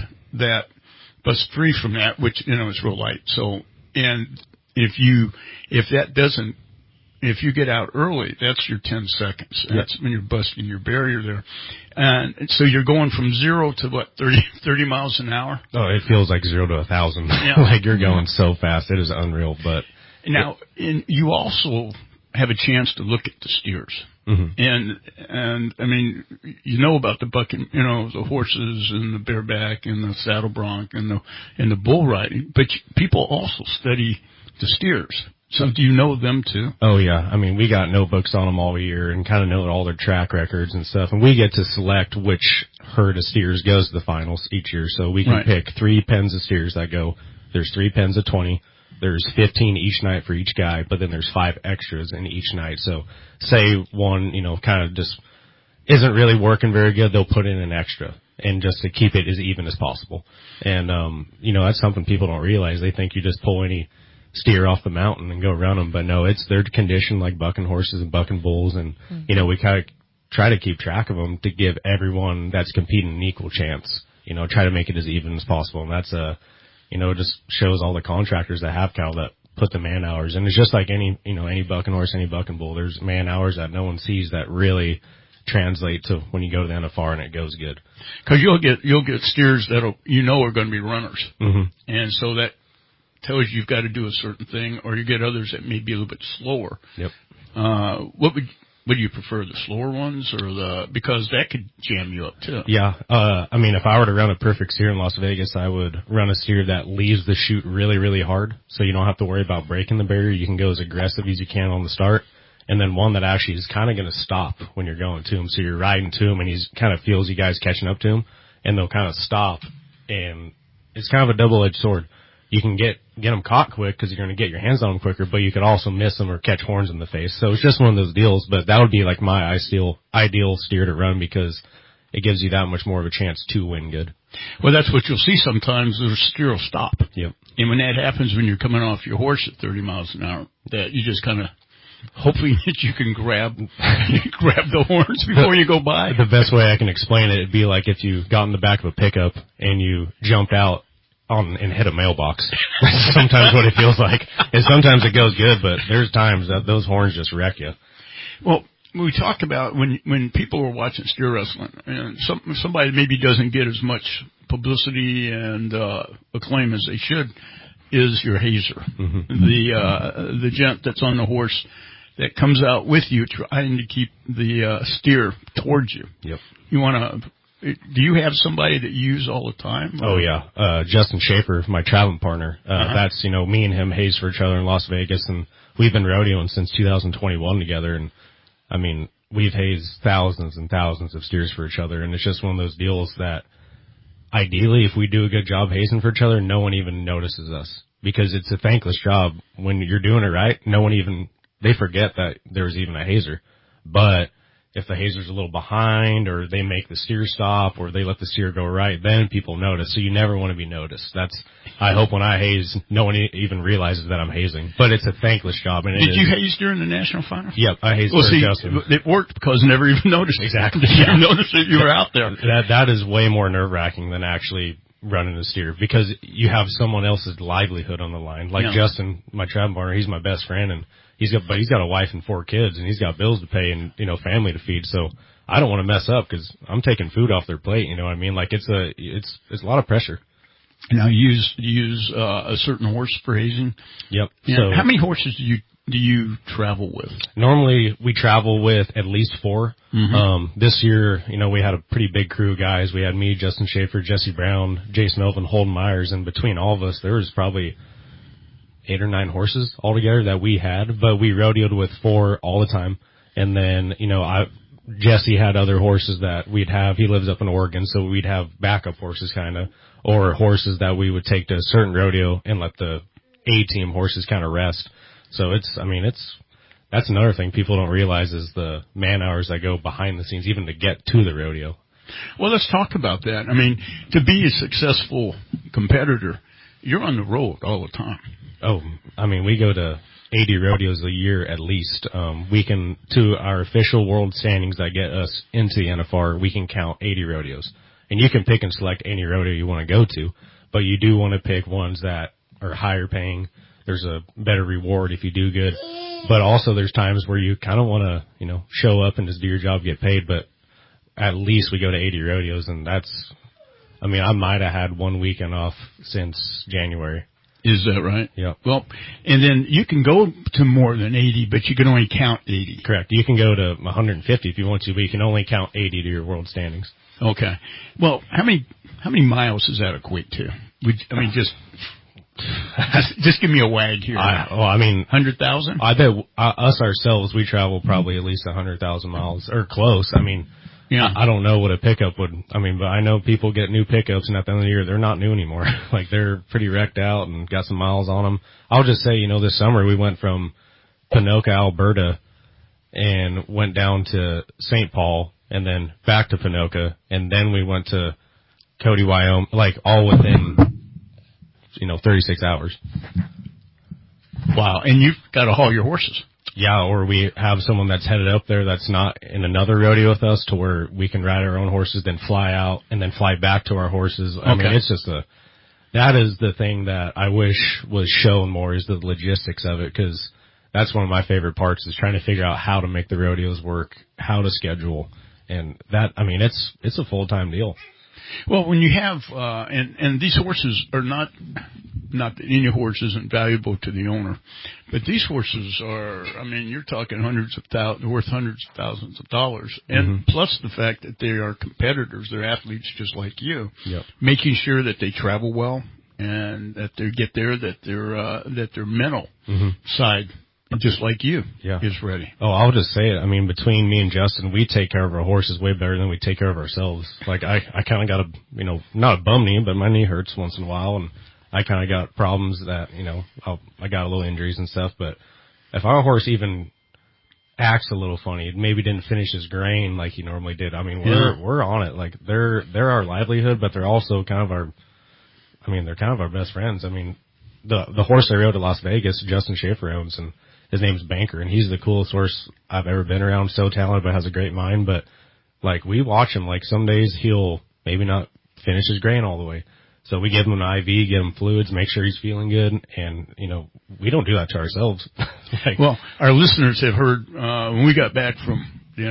free from that, which, you know, is real light. So, and if you get out early, that's your 10 seconds. That's when you're busting your barrier there. And so you're going from 0 to what, 30 miles an hour? Oh, it feels like 0 to 1,000. Yeah. Like you're going so fast. It is unreal. But now, you also have a chance to look at the steers. And I mean, you know about the the horses and the bareback and the saddle bronc and the bull riding, but people also study the steers. So do you know them too? Oh yeah. I mean, we got notebooks on them all year and kind of know all their track records and stuff. And we get to select which herd of steers goes to the finals each year. So we can pick 3 pens of steers that go. There's 3 pens of 20. There's 15 each night for each guy, but then there's 5 extras in each night. So say one, you know, kind of just isn't really working very good, they'll put in an extra, and just to keep it as even as possible. And, you know, that's something people don't realize. They think you just pull any steer off the mountain and go run them, but no, they're conditioned like bucking horses and bucking bulls, and you know, we kind of try to keep track of them to give everyone that's competing an equal chance. You know, try to make it as even as possible, and that's you know, it just shows all the contractors that have cattle that put the man hours, and it's just like any bucking horse, any bucking bull. There's man hours that no one sees that really translate to when you go to the NFR and it goes good. Because you'll get steers that are going to be runners, and so that tells you you've got to do a certain thing, or you get others that may be a little bit slower. Yep. What would you prefer, the slower ones or because that could jam you up too? Yeah. I mean, if I were to run a perfect steer in Las Vegas, I would run a steer that leaves the chute really, really hard, so you don't have to worry about breaking the barrier. You can go as aggressive as you can on the start, and then one that actually is kind of going to stop when you're going to him. So you're riding to him, and he's kind of feels you guys catching up to him, and they'll kind of stop. And it's kind of a double-edged sword. You can get them caught quick because you're going to get your hands on them quicker, but you could also miss them or catch horns in the face. So it's just one of those deals. But that would be like my ideal steer to run because it gives you that much more of a chance to win good. Well, that's what you'll see sometimes. The steer will stop. Yep. And when that happens, when you're coming off your horse at 30 miles an hour, that you just kind of hoping that you can grab the horns before you go by. The best way I can explain it would be like if you got in the back of a pickup and you jumped out and hit a mailbox. That's sometimes what it feels like. And sometimes it goes good, but there's times that those horns just wreck you. Well, we talked about when people are watching steer wrestling, and somebody maybe doesn't get as much publicity and acclaim as they should, is your hazer. Mm-hmm. The gent that's on the horse that comes out with you trying to keep the steer towards you. Yep. Do you have somebody that you use all the time? Oh yeah. Justin Schaefer, my traveling partner. That's, me and him haze for each other in Las Vegas, and we've been rodeoing since 2021 together, and I mean, we've hazed thousands and thousands of steers for each other, and it's just one of those deals that ideally, if we do a good job hazing for each other, no one even notices us because it's a thankless job. When you're doing it right, they forget that there's even a hazer. But if the hazer's a little behind or they make the steer stop or they let the steer go right, then people notice. So you never want to be noticed. I hope when I haze, no one even realizes that I'm hazing. But it's a thankless job. And Did you haze during the national final? Yep, I hazed for Justin. It worked because I never even noticed. Exactly. You didn't notice that you were out there. That is way more nerve-wracking than actually running a steer because you have someone else's livelihood on the line. Like Justin, my travel partner, he's my best friend, and he's got a wife and 4 kids, and he's got bills to pay and, family to feed. So I don't want to mess up because I'm taking food off their plate. You know what I mean? Like it's a lot of pressure. Now you use a certain horse for hazing. Yep. Yeah. So how many horses do you travel with? Normally we travel with at least 4. Mm-hmm. This year, we had a pretty big crew of guys. We had me, Justin Schaefer, Jesse Brown, Jason Melvin, Holden Myers, and between all of us, there was probably 8 or 9 horses altogether that we had, but we rodeoed with 4 all the time. And then, Jesse had other horses that we'd have. He lives up in Oregon, so we'd have backup horses or horses that we would take to a certain rodeo and let the A-team horses kind of rest. So that's another thing people don't realize is the man hours that go behind the scenes, even to get to the rodeo. Well, let's talk about that. I mean, to be a successful competitor, you're on the road all the time. Oh, I mean, we go to 80 rodeos a year at least. To our official world standings that get us into the NFR, we can count 80 rodeos. And you can pick and select any rodeo you want to go to, but you do want to pick ones that are higher paying. There's a better reward if you do good. But also there's times where you kind of want to, show up and just do your job, get paid, but at least we go to 80 rodeos, and I might have had 1 weekend off since January. Is that right? Yeah. Well, and then you can go to more than 80, but you can only count 80. Correct. You can go to 150 if you want to, but you can only count 80 to your world standings. Okay. Well, how many miles does that equate to? Just give me a wag here. 100,000? I bet us ourselves, we travel probably at least 100,000 miles or close. Yeah. I don't know what a pickup would, but I know people get new pickups and at the end of the year, they're not new anymore. Like they're pretty wrecked out and got some miles on them. I'll just say, this summer we went from Ponoka, Alberta and went down to St. Paul and then back to Ponoka and then we went to Cody, Wyoming, like all within, 36 hours. Wow. And you've got to haul your horses. Yeah, or we have someone that's headed up there that's not in another rodeo with us to where we can ride our own horses, then fly out, and then fly back to our horses. Okay. It's just that is the thing that I wish was shown more is the logistics of it, because that's one of my favorite parts is trying to figure out how to make the rodeos work, how to schedule, and that, it's a full-time deal. Well, when you have, and these horses are not that any horse isn't valuable to the owner, but these horses are, you're talking worth hundreds of thousands of dollars. And plus the fact that they are competitors, they're athletes just like you, yep. Making sure that they travel well and that they get there, that their mental side just like you, is ready. Oh, I'll just say it. I mean, between me and Justin, we take care of our horses way better than we take care of ourselves. Like, I kind of got not a bum knee, but my knee hurts once in a while, and I kind of got problems that, I got a little injuries and stuff, but if our horse even acts a little funny, maybe didn't finish his grain like he normally did, I mean, we're on it. Like, they're our livelihood, but they're also kind of our best friends. I mean, the horse I rode to Las Vegas, Justin Schaefer owns, and his name's Banker, and he's the coolest horse I've ever been around. So talented, but has a great mind. But, like, we watch him. Like, some days he'll maybe not finish his grain all the way. So we give him an IV, give him fluids, make sure he's feeling good. And, we don't do that to ourselves. Well, our listeners have heard, when we got back from the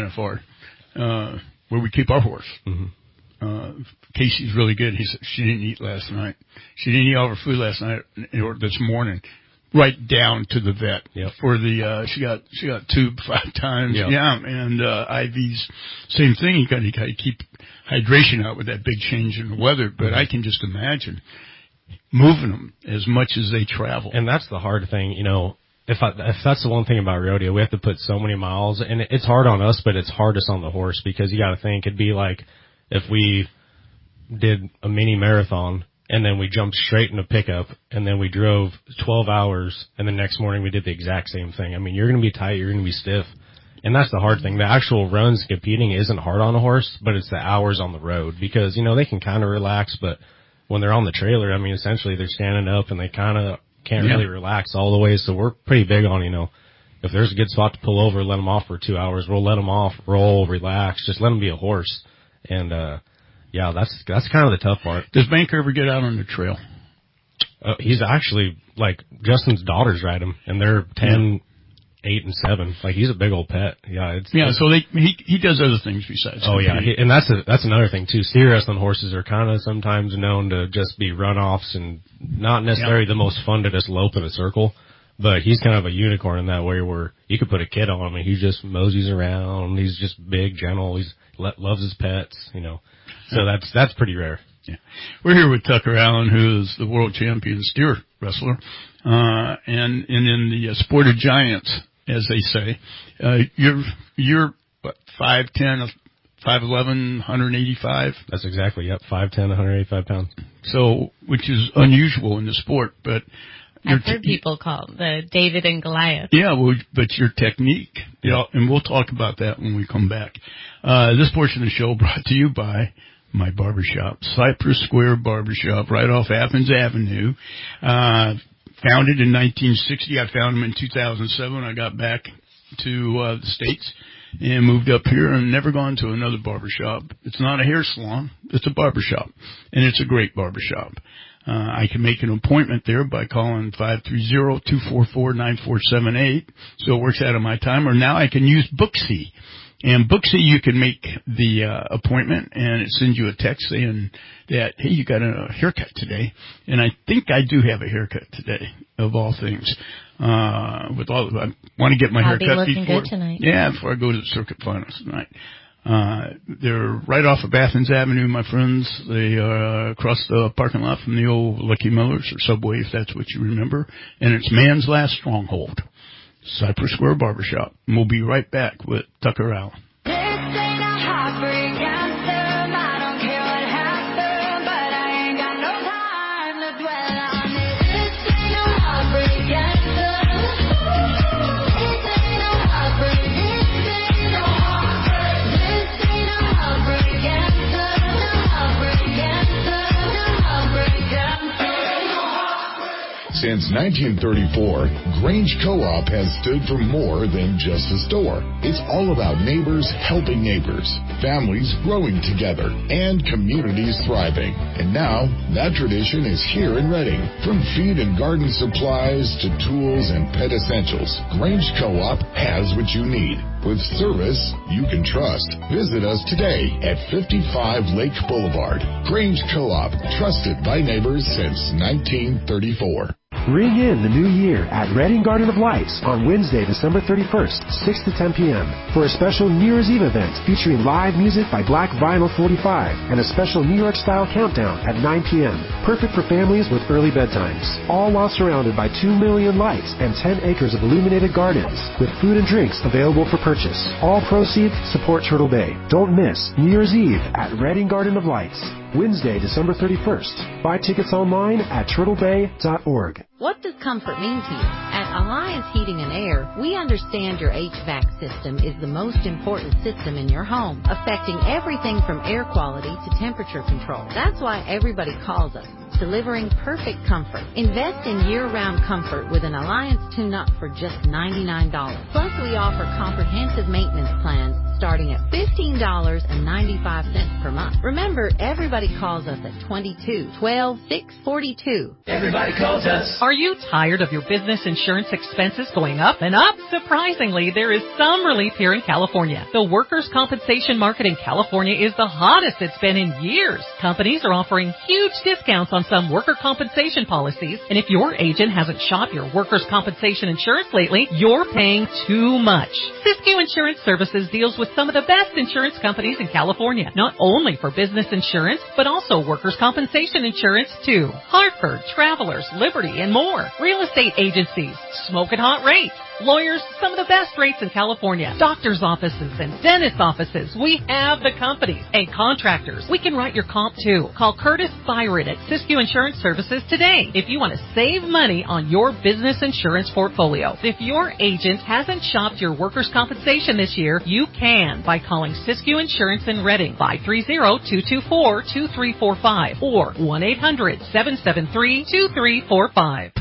NFR, where we keep our horse. Mm-hmm. Casey's really good. He said she didn't eat last night. She didn't eat all her food last night or this morning. Right down to the vet for the she got tubed 5 times. Yep. Yeah, and IVs, same thing. You got to keep hydration out with that big change in the weather. But I can just imagine moving them as much as they travel. And that's the hard thing, If that's the one thing about rodeo, we have to put so many miles, and it's hard on us, but it's hardest on the horse, because you got to think it'd be like if we did a mini marathon and then we jumped straight into pickup and then we drove 12 hours and the next morning we did the exact same thing. I mean, you're going to be tight, you're going to be stiff. And that's the hard thing. The actual runs competing isn't hard on a horse, but it's the hours on the road, because, they can kind of relax, but when they're on the trailer, I mean, essentially they're standing up and they kind of can't really relax all the way. So we're pretty big on, if there's a good spot to pull over, let them off for 2 hours. We'll let them off, roll, relax, just let them be a horse. And, that's kind of the tough part. Does Banker ever get out on the trail? He's actually, like, Justin's daughters ride him, and they're 10, 8, and 7. Like, he's a big old pet. Yeah, so he does other things besides. Oh, yeah, and that's another thing, too. Steer wrestling horses are kind of sometimes known to just be runoffs and not necessarily the most fun to just lope in a circle. But he's kind of a unicorn in that way, where you could put a kid on him and he just moseys around. He's just big, gentle. He's loves his pets, So that's pretty rare. Yeah. We're here with Tucker Allen, who is the world champion steer wrestler. And in the sport of giants, as they say, you're what, 5'10", 5'11", 185? That's exactly, 5'10", 185 pounds. So, which is unusual in the sport, but I've heard people call the David and Goliath. Yeah, well, but your technique, and we'll talk about that when we come back. This portion of the show brought to you by my barbershop, Cypress Square Barbershop, right off Athens Avenue. Founded in 1960. I found them in 2007. I got back to the States and moved up here and never gone to another barbershop. It's not a hair salon. It's a barbershop, and it's a great barbershop. I can make an appointment there by calling 530-244-9478. So it works out of my time. Or now I can use Booksy. And Booksy, you can make the appointment, and it sends you a text saying that, hey, you got a haircut today. And I think I do have a haircut today, of all things. I want to get my haircut before. I'll be looking good tonight. Yeah, before I go to the circuit finals tonight. They're right off of Athens Avenue, my friends. They are across the parking lot from the old Lucky Miller's or Subway, if that's what you remember. And it's Man's Last Stronghold, Cypress Square Barbershop. And we'll be right back with Tucker Allen. Since 1934, Grange Co-op has stood for more than just a store. It's all about neighbors helping neighbors, families growing together, and communities thriving. And now, that tradition is here in Reading. From feed and garden supplies to tools and pet essentials, Grange Co-op has what you need. With service you can trust. Visit us today at 55 Lake Boulevard. Grange Co-op, trusted by neighbors since 1934. Ring in the new year at Reading Garden of Lights on Wednesday, December 31st, 6 to 10 p.m. for a special New Year's Eve event featuring live music by Black Vinyl 45 and a special New York-style countdown at 9 p.m. Perfect for families with early bedtimes. All while surrounded by 2 million lights and 10 acres of illuminated gardens with food and drinks available for purchase. All proceeds support Turtle Bay. Don't miss New Year's Eve at Reading Garden of Lights, Wednesday, December 31st. Buy tickets online at turtlebay.org. What does comfort mean to you? At Alliance Heating and Air, we understand your HVAC system is the most important system in your home, affecting everything from air quality to temperature control. That's why everybody calls us, delivering perfect comfort. Invest in year-round comfort with an Alliance tune-up for just $99. Plus, we offer comprehensive maintenance plans starting at $15.95 per month. Remember, everybody calls us at 22-12-642. Everybody calls us. Are you tired of your business insurance expenses going up and up? Surprisingly, there is some relief here in California. The workers' compensation market in California is the hottest it's been in years. Companies are offering huge discounts on some worker compensation policies, and if your agent hasn't shopped your workers' compensation insurance lately, you're paying too much. Siskiyou Insurance Services deals with some of the best insurance companies in California, not only for business insurance, but also workers' compensation insurance too. Hartford, Travelers, Liberty, and more. Real estate agencies, smoking hot rates. Lawyers, some of the best rates in California. Doctors' offices and dentist offices. We have the companies. And contractors. We can write your comp too. Call Curtis Byron at Siskiyou Insurance Services today if you want to save money on your business insurance portfolio. If your agent hasn't shopped your workers' compensation this year, you can by calling Siskiyou Insurance in Reading, 530-224-2345 or 1-800-773-2345.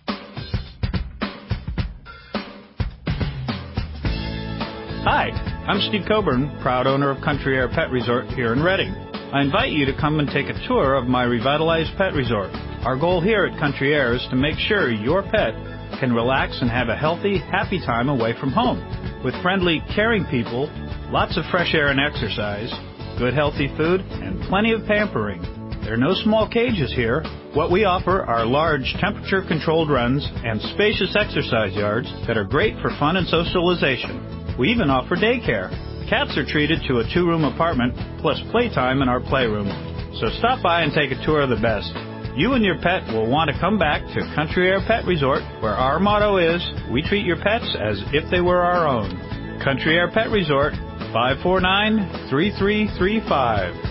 Hi, I'm Steve Coburn, proud owner of Country Air Pet Resort here in Reading. I invite you to come and take a tour of my revitalized pet resort. Our goal here at Country Air is to make sure your pet can relax and have a healthy, happy time away from home. With friendly, caring people, lots of fresh air and exercise, good healthy food, and plenty of pampering. There are no small cages here. What we offer are large temperature-controlled runs and spacious exercise yards that are great for fun and socialization. We even offer daycare. Cats are treated to a 2-room apartment plus playtime in our playroom. So stop by and take a tour of the best. You and your pet will want to come back to Country Air Pet Resort, where our motto is, we treat your pets as if they were our own. Country Air Pet Resort, 549-3335.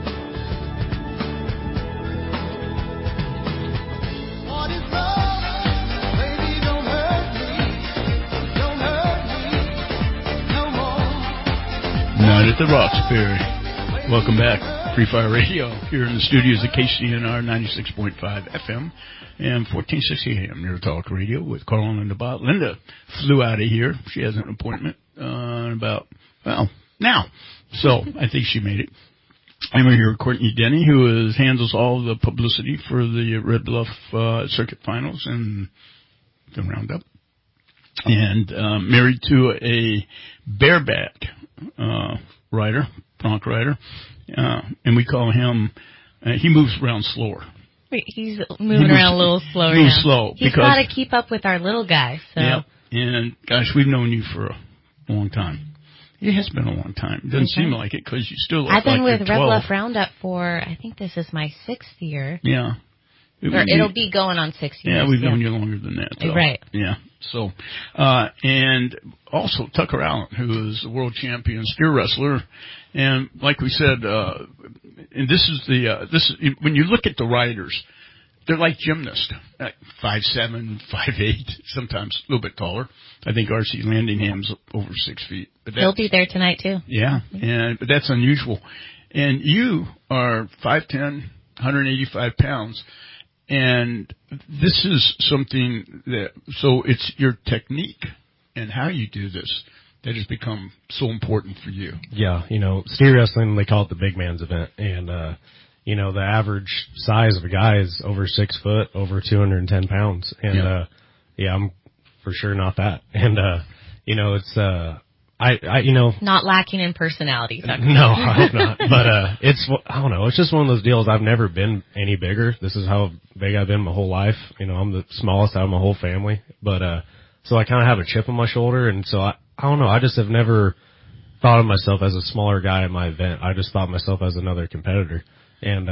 Night at the Roxbury. Welcome back. Free Fire Radio here in the studios at KCNR 96.5 FM and 1460 AM Near Talk Radio with Carl and Linda Bott. Linda flew out of here. She has an appointment now. So I think she made it. And we're here with Courtney Denny, who handles all the publicity for the Red Bluff Circuit Finals and the Roundup. And married to a bareback rider, bronc rider, and we call him, he moves around slower. Wait, he's moving around a little slower now. Slow. He's got to keep up with our little guy. So. Yeah, and gosh, we've known you for a long time. It has been a long time. It doesn't seem like it because you still look like you're 12. I've been with Red Bluff Roundup for, I think this is my 6th year. Yeah. It'll be going on 6 years. Yeah, we've known you longer than that. So. Right. Yeah. So, and also Tucker Allen, who is the world champion steer wrestler. And like we said, and this is when you look at the riders, they're like gymnasts, 5'7", 5'8", sometimes a little bit taller. I think R.C. Landingham's over 6 feet. But he'll be there tonight too. Yeah, but that's unusual. And you are 5'10", 185 pounds. And this is something so it's your technique and how you do this that has become so important for you. Yeah, steer wrestling, they call it the big man's event. And, the average size of a guy is over 6 foot, over 210 pounds. And, I'm for sure not that. And, it's, Not lacking in personality. No, I hope not. But I don't know. It's just one of those deals. I've never been any bigger. This is how big I've been my whole life. I'm the smallest out of my whole family. But so I kind of have a chip on my shoulder, and so I don't know. I just have never thought of myself as a smaller guy at my event. I just thought of myself as another competitor. And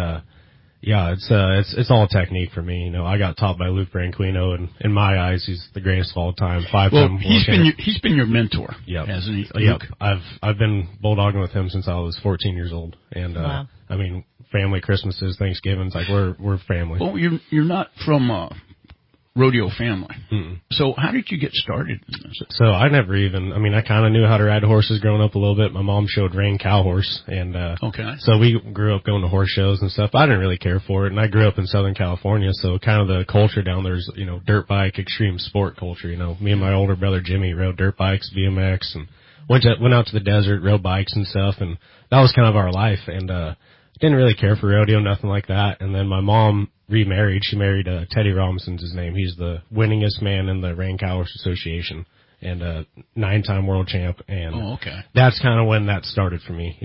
it's all technique for me. I got taught by Luke Branquino, and in my eyes, he's the greatest of all time. He's been your mentor, hasn't he? Yep. I've been bulldogging with him since I was 14 years old, and wow. Family Christmases, Thanksgivings, like we're family. Well, you're not from rodeo family. Mm-mm. So how did you get started in this? So I never even, I kind of knew how to ride horses growing up a little bit. My mom showed Rain Cow Horse, and so we grew up going to horse shows and stuff. I didn't really care for it, and I grew up in Southern California, so kind of the culture down there is, dirt bike, extreme sport culture. Me and my older brother Jimmy rode dirt bikes, BMX, and went out to the desert, rode bikes and stuff, and that was kind of our life, and didn't really care for rodeo, nothing like that. And then my mom remarried. She married Teddy Robinson's his name. He's the winningest man in the Rain Cow Horse Association and 9-time world champ. And that's kind of when that started for me.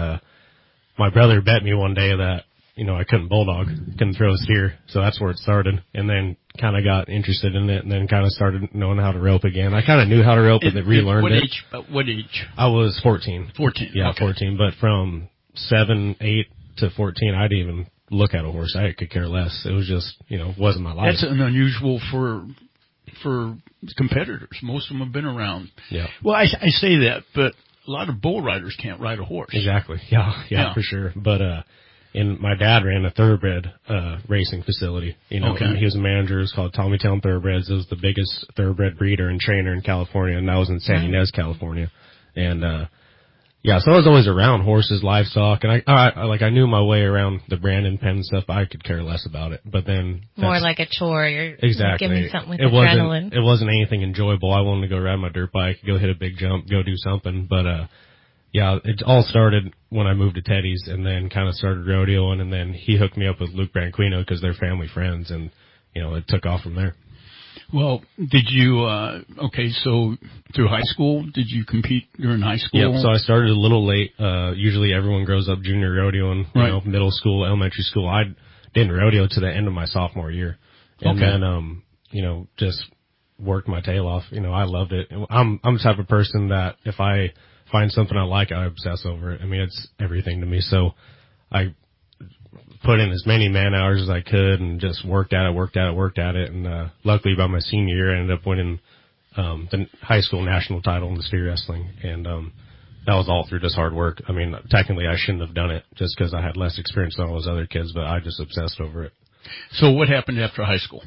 My brother bet me one day that I couldn't bulldog, couldn't throw a steer, so that's where it started. And then kind of got interested in it, and then kind of started knowing how to rope again. I kind of knew how to rope, but then relearned it. What age? I was 14. 14. Yeah, okay. 14. But from 7, 8 to 14, I didn't even look at a horse. I could care less. It was just, wasn't my life. That's unusual for competitors. Most of them have been around. Yeah. Well, I say that, but a lot of bull riders can't ride a horse. Exactly. Yeah, for sure. But, and my dad ran a thoroughbred, racing facility. He was a manager. It was called Tommytown Thoroughbreds. It was the biggest thoroughbred breeder and trainer in California, and that was in San Ynez, California. And, so I was always around horses, livestock, and I knew my way around the Brandon pen and stuff. I could care less about it. But then more like a chore. You're exactly giving something with adrenaline. It wasn't anything enjoyable. I wanted to go ride my dirt bike, go hit a big jump, go do something. But it all started when I moved to Teddy's, and then kind of started rodeoing, and then he hooked me up with Luke Branquino because they're family friends, and it took off from there. Well, did you, so through high school, did you compete during high school? Yep, so I started a little late. Usually everyone grows up junior rodeoing, middle school, elementary school. I didn't rodeo to the end of my sophomore year. And then, just worked my tail off. I loved it. I'm the type of person that if I find something I like, I obsess over it. It's everything to me. So I put in as many man hours as I could and just worked at it. And, luckily by my senior year, I ended up winning, the high school national title in the steer wrestling. And, that was all through just hard work. Technically I shouldn't have done it just because I had less experience than all those other kids, but I just obsessed over it. So what happened after high school?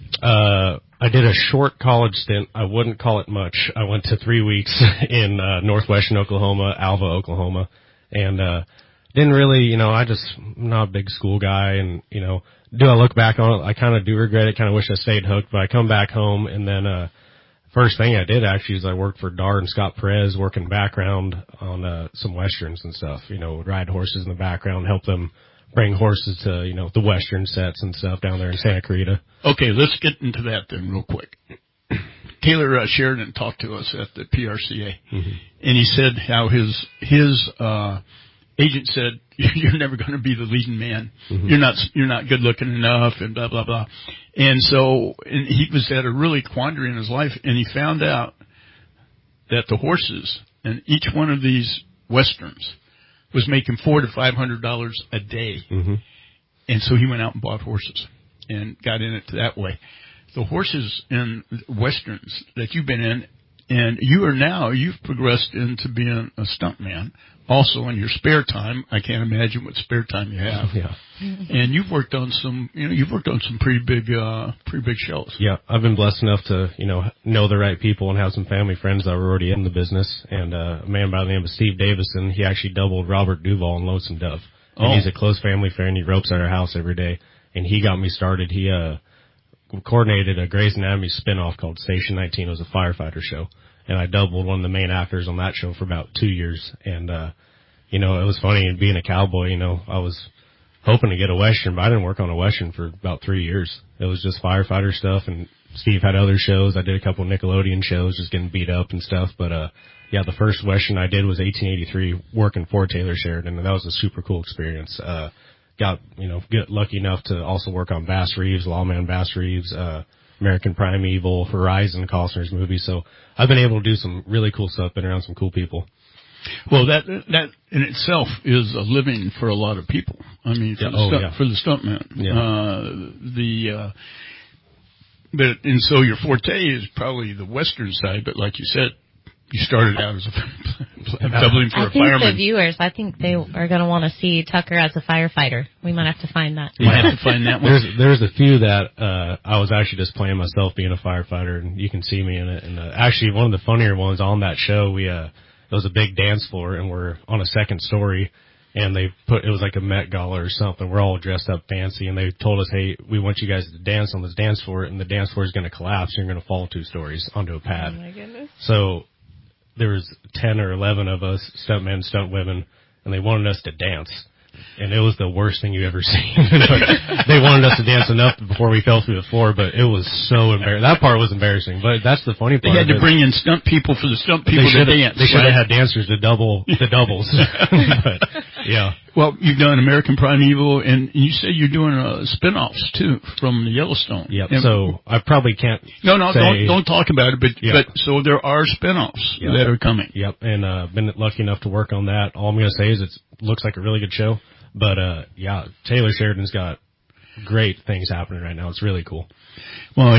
I did a short college stint. I wouldn't call it much. I went to 3 weeks in, northwestern Oklahoma, Alva, Oklahoma. And, didn't really, I'm not a big school guy, and, do I look back on it? I kind of do regret it, kind of wish I stayed hooked, but I come back home, and then, first thing I did actually is I worked for Dard and Scott Perez, working background on, some westerns and stuff, ride horses in the background, help them bring horses to, the western sets and stuff down there in Santa Clarita. Okay, let's get into that then real quick. Taylor Sheridan talked to us at the PRCA, and he said how his agent said, "You're never going to be the leading man. You're not good looking enough," and blah blah blah. And so, he was at a really quandary in his life, and he found out that the horses in each one of these westerns was making $400 to $500 a day. And so he went out and bought horses and got in it that way. The horses in westerns that you've been in, and you've progressed into being a stuntman. Also in your spare time, I can't imagine what spare time you have. Yeah. And you've worked on some pretty big shows. Yeah, I've been blessed enough to, know the right people and have some family friends that were already in the business. And, a man by the name of Steve Davison, he actually doubled Robert Duvall in Lonesome Dove. And he's a close family friend. He ropes at our house every day. And he got me started. He, coordinated a Grey's Anatomy spinoff called Station 19. It was a firefighter show. And I doubled one of the main actors on that show for about 2 years. And, it was funny being a cowboy, I was hoping to get a Western, but I didn't work on a Western for about 3 years. It was just firefighter stuff and Steve had other shows. I did a couple Nickelodeon shows, just getting beat up and stuff. But yeah, the first Western I did was 1883, working for Taylor Sheridan, and that was a super cool experience. Get lucky enough to also work on Bass Reeves, Lawman Bass Reeves, American Primeval, Horizon, Costner's movies. So I've been able to do some really cool stuff, been around some cool people. Well, that in itself is a living for a lot of people. I mean, for the stuntman. Yeah. And so your forte is probably the Western side, but like you said, you started out as doubling for a fireman. The viewers, I think they are going to want to see Tucker as a firefighter. We might have to find that. You might have to find that one. There's a few that I was actually just playing myself being a firefighter, and you can see me in it. And actually, one of the funnier ones on that show, it was a big dance floor, and we're on a second story, and it was like a Met Gala or something. We're all dressed up fancy, and they told us, hey, we want you guys to dance on this dance floor, and the dance floor is going to collapse, and you're going to fall 2 stories onto a pad. Oh, my goodness. So there was 10 or 11 of us, stuntmen, stunt women, and they wanted us to dance. And it was the worst thing you ever seen. They wanted us to dance enough before we fell through the floor, but it was so embarrassing. That part was embarrassing, but that's the funny part. They had to bring in stunt people for the stunt people to dance. They should have had dancers to double the doubles. But, yeah. Well, you've done American Primeval, and you say you're doing spin-offs, too, from the Yellowstone. Yep, so I probably can't don't talk about it, but so there are spin-offs that are coming. Yep, and been lucky enough to work on that. All I'm going to say is it looks like a really good show. But, Taylor Sheridan's got great things happening right now. It's really cool. Well,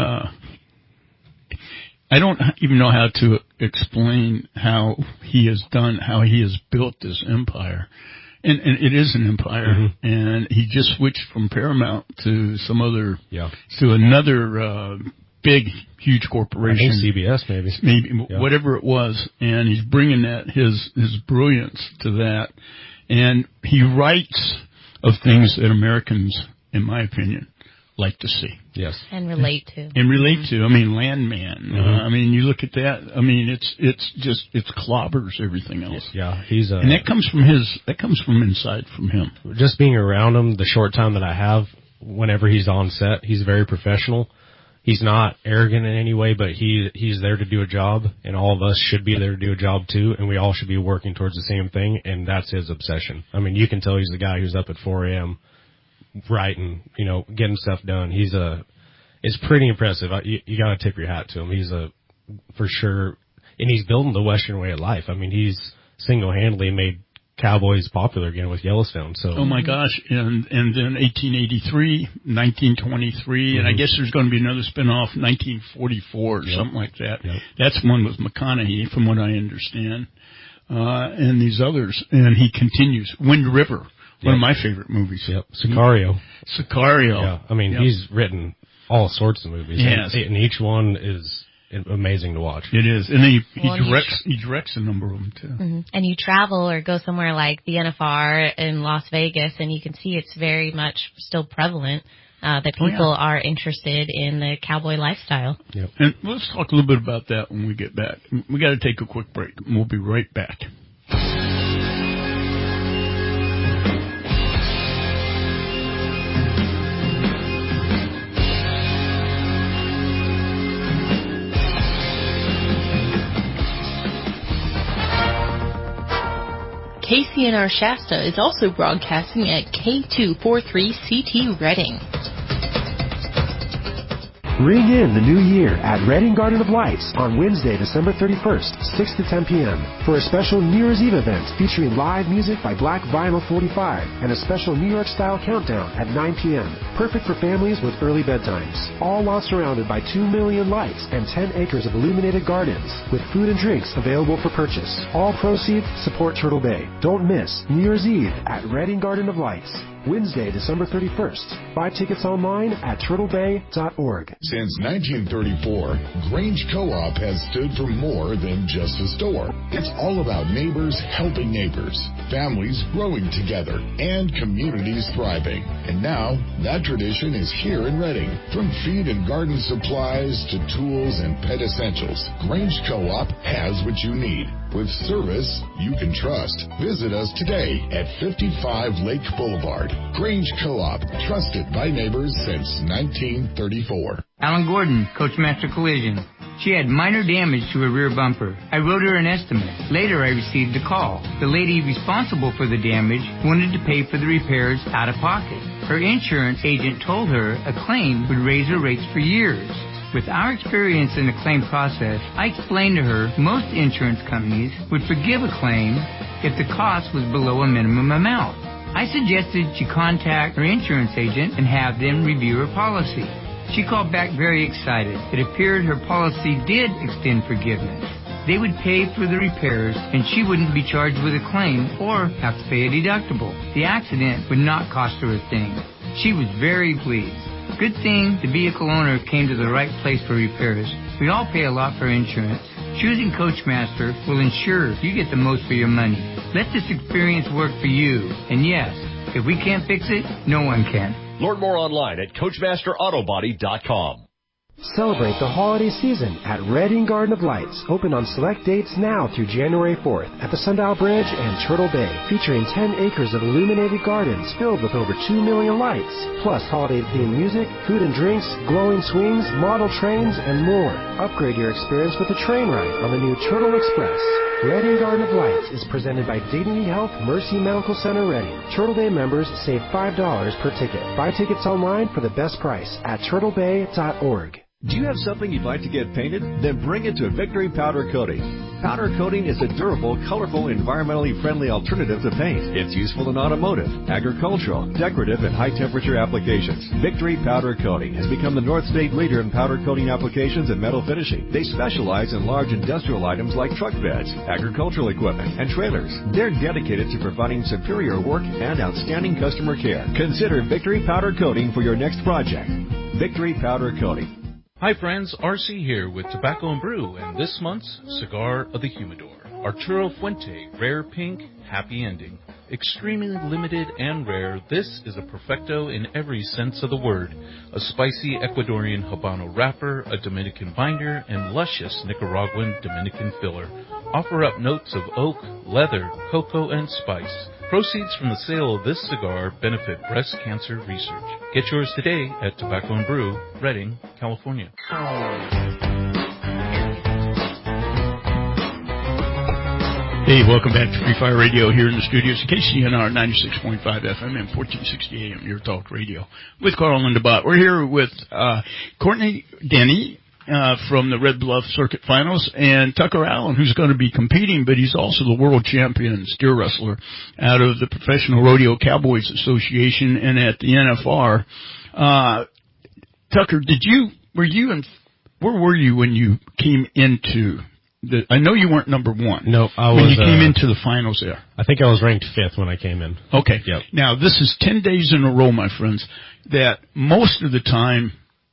I don't even know how to explain how he has built this empire. And it is an empire. And he just switched from Paramount to to another, big, huge corporation. I think CBS maybe whatever it was. And he's bringing his brilliance to that. And he writes of things that Americans, in my opinion, like to see. Yes. And relate to. I mean, Landman. I mean, you look at that. I mean, it's clobbers everything else. Yeah, and that comes from inside from him. Just being around him, the short time that I have, whenever he's on set, he's very professional. He's not arrogant in any way, but he's there to do a job, and all of us should be there to do a job too, and we all should be working towards the same thing, and that's his obsession. I mean, you can tell he's the guy who's up at 4 a.m. writing, getting stuff done. It's pretty impressive. You got to tip your hat to him. He's for sure, and he's building the Western way of life. I mean, he's single-handedly made cowboys popular again with Yellowstone. So oh my gosh, and then 1883, 1923, and I guess there's going to be another spinoff, 1944 or something like that. That's one with McConaughey, from what I understand, and these others. And he continues. Wind River, one of my favorite movies. Sicario. Yeah, I mean he's written all sorts of movies. Yes, and each one is amazing to watch. It is, and he directs a number of them too. And you travel or go somewhere like the NFR in Las Vegas, and you can see it's very much still prevalent that people are interested in the cowboy lifestyle. Yep. And let's talk a little bit about that when we get back. We got to take a quick break, and we'll be right back. KCNR Shasta is also broadcasting at K243CT Reading. Ring in the new year at Reading Garden of Lights on Wednesday, December 31st, 6 to 10 p.m. for a special New Year's Eve event featuring live music by Black Vinyl 45 and a special New York-style countdown at 9 p.m. Perfect for families with early bedtimes. All while surrounded by 2 million lights and 10 acres of illuminated gardens with food and drinks available for purchase. All proceeds support Turtle Bay. Don't miss New Year's Eve at Reading Garden of Lights. Wednesday, December 31st. Buy tickets online at turtlebay.org. Since 1934, Grange Co-op has stood for more than just a store. It's all about neighbors helping neighbors, families growing together, and communities thriving. And now, that tradition is here in Reading. From feed and garden supplies to tools and pet essentials, Grange Co-op has what you need. With service you can trust. Visit us today at 55 Lake Boulevard. Grange Co-op, trusted by neighbors since 1934. Alan Gordon, Coachmaster Collision. She had minor damage to her rear bumper. I wrote her an estimate. Later, I received a call. The lady responsible for the damage wanted to pay for the repairs out of pocket. Her insurance agent told her a claim would raise her rates for years. With our experience in the claim process, I explained to her most insurance companies would forgive a claim if the cost was below a minimum amount. I suggested she contact her insurance agent and have them review her policy. She called back very excited. It appeared her policy did extend forgiveness. They would pay for the repairs, and she wouldn't be charged with a claim or have to pay a deductible. The accident would not cost her a thing. She was very pleased. Good thing the vehicle owner came to the right place for repairs. We all pay a lot for insurance. Choosing Coachmaster will ensure you get the most for your money. Let this experience work for you. And yes, if we can't fix it, no one can. Learn more online at CoachmasterAutobody.com. Celebrate the holiday season at Redding Garden of Lights, open on select dates now through January 4th at the Sundial Bridge and Turtle Bay, featuring 10 acres of illuminated gardens filled with over 2 million lights, plus holiday-themed music, food and drinks, glowing swings, model trains, and more. Upgrade your experience with a train ride on the new Turtle Express. Redding Garden of Lights is presented by Dignity Health Mercy Medical Center Redding. Turtle Bay members save $5 per ticket. Buy tickets online for the best price at turtlebay.org. Do you have something you'd like to get painted? Then bring it to Victory Powder Coating. Powder coating is a durable, colorful, environmentally friendly alternative to paint. It's useful in automotive, agricultural, decorative, and high-temperature applications. Victory Powder Coating has become the North State leader in powder coating applications and metal finishing. They specialize in large industrial items like truck beds, agricultural equipment, and trailers. They're dedicated to providing superior work and outstanding customer care. Consider Victory Powder Coating for your next project. Victory Powder Coating. Hi friends, RC here with Tobacco & Brew and this month's Cigar of the Humidor. Arturo Fuente, Rare Pink, Happy Ending. Extremely limited and rare, this is a perfecto in every sense of the word. A spicy Ecuadorian Habano wrapper, a Dominican binder, and luscious Nicaraguan Dominican filler. Offer up notes of oak, leather, cocoa, and spice. Proceeds from the sale of this cigar benefit breast cancer research. Get yours today at Tobacco & Brew, Redding, California. Hey, welcome back to Free Fire Radio here in the studios of KCNR 96.5 FM and 1460 AM, Your Talk Radio, with Carl Lindenbot. We're here with Courtney Denny from the Red Bluff Circuit Finals, and Tucker Allen, who's going to be competing, but he's also the world champion steer wrestler out of the Professional Rodeo Cowboys Association and at the NFR. Tucker, where were you when you came into I know you weren't number one. No, I was. When you came into the finals there. I think I was ranked 5th when I came in. Okay. Yep. Now, this is 10 days in a row, my friends, that most of the time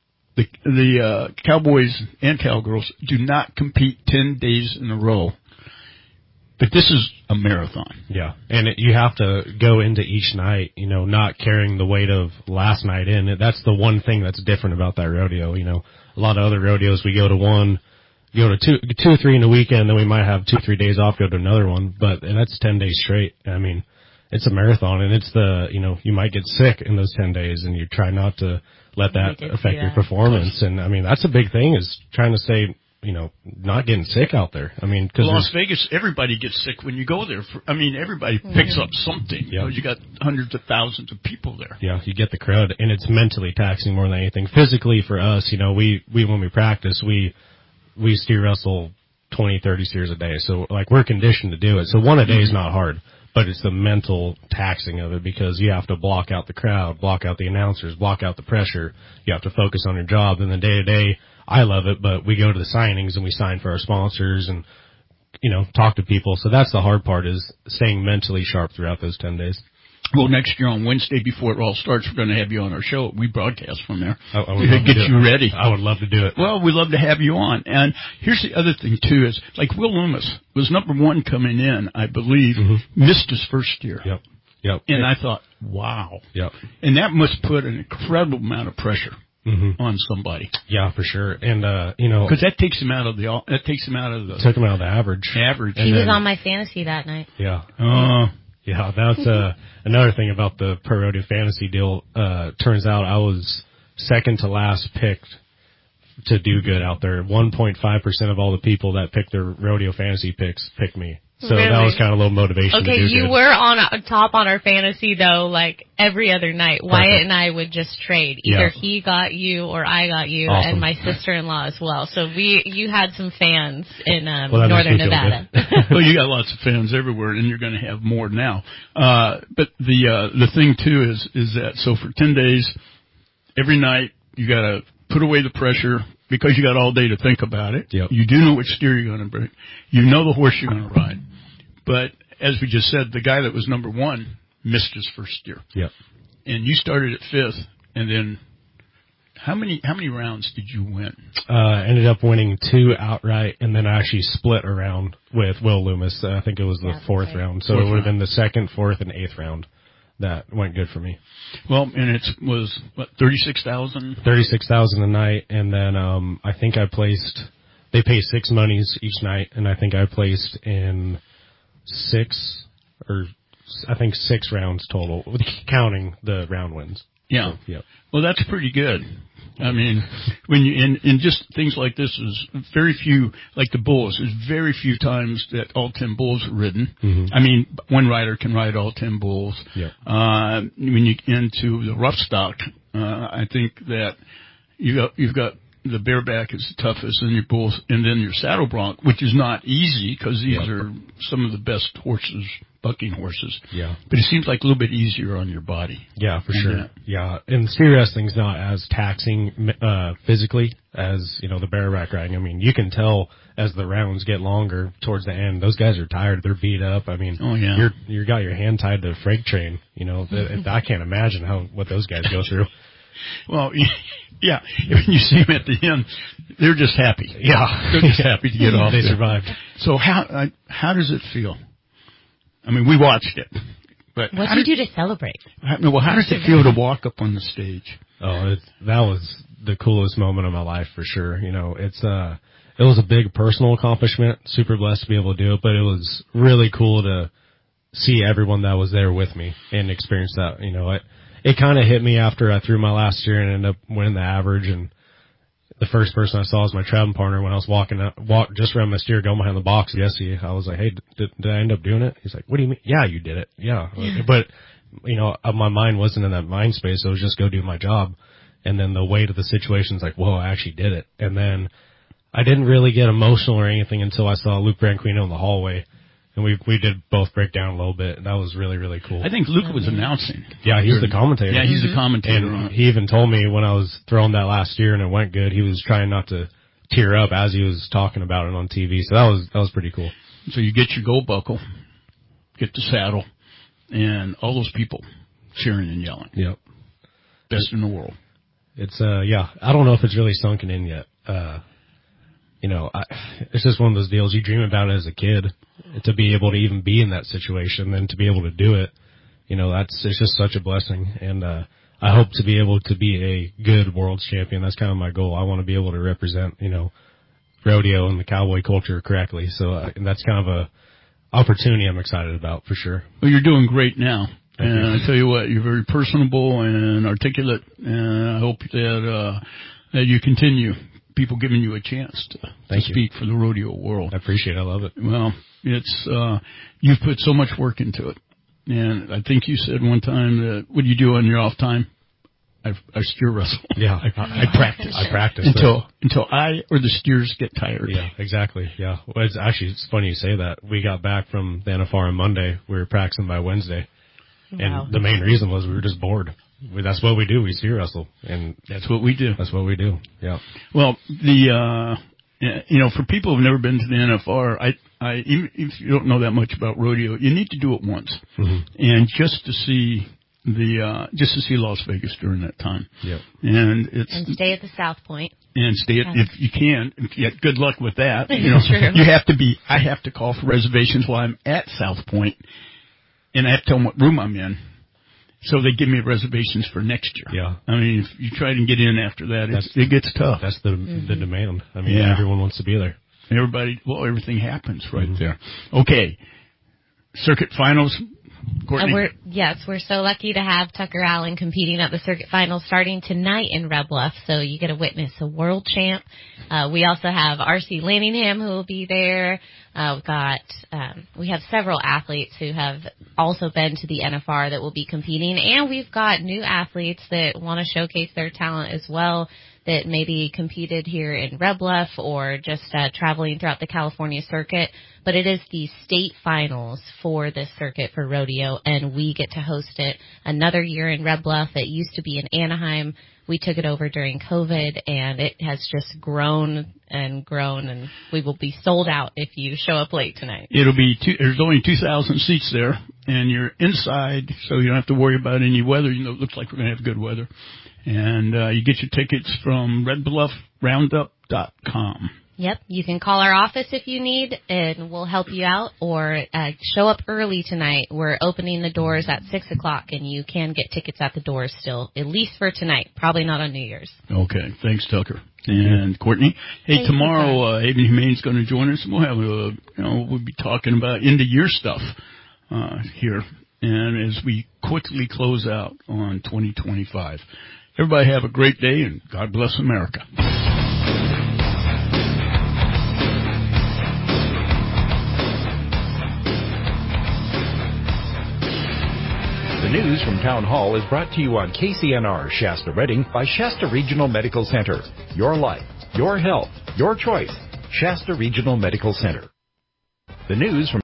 the Cowboys and Cowgirls do not compete 10 days in a row. But this is a marathon. Yeah. And you have to go into each night, not carrying the weight of last night in. That's the one thing that's different about that rodeo. A lot of other rodeos, we go to two or three in a weekend, then we might have 2 or 3 days off, go to another one, but that's 10 days straight. I mean, it's a marathon, and it's you might get sick in those 10 days, and you try not to let that affect your performance. And I mean, that's a big thing, is trying to stay, not getting sick out there. I mean, cause Las Vegas, everybody gets sick when you go there. Everybody picks up something. Yeah. You got hundreds of thousands of people there. Yeah, you get the crowd, and it's mentally taxing more than anything. Physically for us, we when we practice, we steer wrestle 20, 30 steers a day. So, we're conditioned to do it. So one a day is not hard, but it's the mental taxing of it, because you have to block out the crowd, block out the announcers, block out the pressure. You have to focus on your job. And then day to day, I love it, but we go to the signings and we sign for our sponsors and, talk to people. So that's the hard part, is staying mentally sharp throughout those 10 days. Well, next year on Wednesday, before it all starts, we're going to have you on our show. We broadcast from there. I would to get you ready. I would love to do it. Well, we'd love to have you on. And here's the other thing, too, is Will Loomis was number one coming in, I believe, missed his first year. Yep. And I thought, wow. Yep. And that must put an incredible amount of pressure on somebody. Yeah, for sure. And, because that takes him out of the took him out of the average. He was on my fantasy that night. Yeah. Yeah, that's another thing about the Pro Rodeo Fantasy deal. Turns out I was second to last picked to do good out there. 1.5% of all the people that pick their rodeo fantasy picks pick me. So Really? that was kind of a little motivation to do Okay, you good. were on top on our fantasy though, like every other night. Wyatt and I would just trade. Either he got you or I got you, Awesome. and my sister-in-law as well. So you had some fans in Well, that northern makes me feel Nevada. Well, you got lots of fans everywhere, and you're going to have more now. But the thing too is that so for 10 days, every night you got to put away the pressure because you got all day to think about it. Yep. You do know which steer you're going to bring. You know the horse you're going to ride. But as we just said, the guy that was number 1 missed his first steer. Yep. And you started at 5th, and then how many rounds did you win? Ended up winning 2 outright, and then I actually split a round with Will Loomis. I think it was the 4th round. So it would have been the 2nd, 4th, and 8th round. That went good for me. Well, and it was, what, 36,000? 36,000 a night, and then I think I placed, they pay 6 monies each night, and I think I placed in 6 rounds total, counting the round wins. Yeah. So, yep. Well, that's pretty good. I mean, when you, in just things like this is very few, like the bulls, there's very few times that all 10 bulls are ridden. Mm-hmm. I mean, one rider can ride all 10 bulls. Yep. When you get into the rough stock, I think that you've got the bareback is the toughest, and your bulls, and then your saddle bronc, which is not easy because these are some of the best horses, bucking horses. Yeah. But it seems like a little bit easier on your body. Yeah, for And sure. that. Yeah, and steer wrestling's not as taxing physically as, the bareback riding. I mean, you can tell as the rounds get longer towards the end, those guys are tired, they're beat up. I mean, you got your hand tied to a freight train, I can't imagine what those guys go through. Well, yeah, when you see them at the end, they're just happy. Yeah. They're just happy to get off. They there. survived. So how does it feel? I mean, we watched it, but What did you do to celebrate? How does it feel to walk up on the stage? Oh, that was the coolest moment of my life for sure. It was a big personal accomplishment. Super blessed to be able to do it, but it was really cool to see everyone that was there with me and experience that. It kind of hit me after I threw my last steer and ended up winning the average. And the first person I saw was my traveling partner when I was walking just around my steer, going behind the box. Jesse, I was like, "Hey, did I end up doing it?" He's like, "What do you mean?" "Yeah, you did it." Yeah. But, my mind wasn't in that mind space. It was just go do my job. And then the weight of the situation's like, whoa, I actually did it. And then I didn't really get emotional or anything until I saw Luke Branquino in the hallway. And we did both break down a little bit. That was really, really cool. I think Luke was announcing. Yeah, he's the commentator. Yeah, he's the commentator. And he even told me when I was throwing that last year and it went good, he was trying not to tear up as he was talking about it on TV. So that was pretty cool. So you get your gold buckle, get the saddle, and all those people cheering and yelling. Yep. Best in the world. It's, I don't know if it's really sunken in yet. It's just one of those deals you dream about as a kid, to be able to even be in that situation and to be able to do it. It's just such a blessing. And, I hope to be able to be a good world champion. That's kind of my goal. I want to be able to represent, rodeo and the cowboy culture correctly. So, and that's kind of a opportunity I'm excited about for sure. Well, you're doing great now. And I tell you what, you're very personable and articulate, and I hope that you continue. People giving you a chance to speak for the rodeo world. I appreciate it. I love it. Well, it's you've put so much work into it, and I think you said one time that what do you do on your off time? I steer wrestle. Yeah, I practice. I practice until I or the steers get tired. Yeah, exactly. Yeah. Well, it's funny you say that. We got back from the NFR on Monday. We were practicing by Wednesday. Wow. And the main reason was we were just bored. That's what we do. We steer wrestle, and that's what we do. That's what we do. Yeah. Well, for people who've never been to the NFR, even if you don't know that much about rodeo, you need to do it once, and just to see Las Vegas during that time. Yep. And stay at the South Point. And stay if you can. Good luck with that. True. I have to call for reservations while I'm at South Point, and I have to tell them what room I'm in. So they give me reservations for next year. Yeah. I mean, if you try to get in after that, it gets tough. That's the demand. I mean, everyone wants to be there. Everything happens right there. Okay. Circuit finals, Courtney? We're so lucky to have Tucker Allen competing at the circuit finals starting tonight in Red Bluff, so you get to witness a world champ. We also have R.C. Lanningham who will be there. We have several athletes who have also been to the NFR that will be competing, and we've got new athletes that want to showcase their talent as well, that maybe competed here in Red Bluff or just traveling throughout the California circuit. But it is the state finals for this circuit for rodeo, and we get to host it another year in Red Bluff. It used to be in Anaheim. We took it over during COVID, and it has just grown, and we will be sold out if you show up late tonight. There's only 2,000 seats there, and you're inside, so you don't have to worry about any weather. You know, it looks like we're going to have good weather. And you get your tickets from redbluffroundup.com. Yep, you can call our office if you need, and we'll help you out, or show up early tonight. We're opening the doors at 6 o'clock, and you can get tickets at the doors still, at least for tonight, probably not on New Year's. Okay, thanks, Tucker. And Courtney, hey, tomorrow Haven Humane's going to join us. We'll have we'll be talking about end of year stuff here, and as we quickly close out on 2025. Everybody have a great day, and God bless America. The news from Town Hall is brought to you on KCNR Shasta Redding by Shasta Regional Medical Center. Your life, your health, your choice. Shasta Regional Medical Center. The news from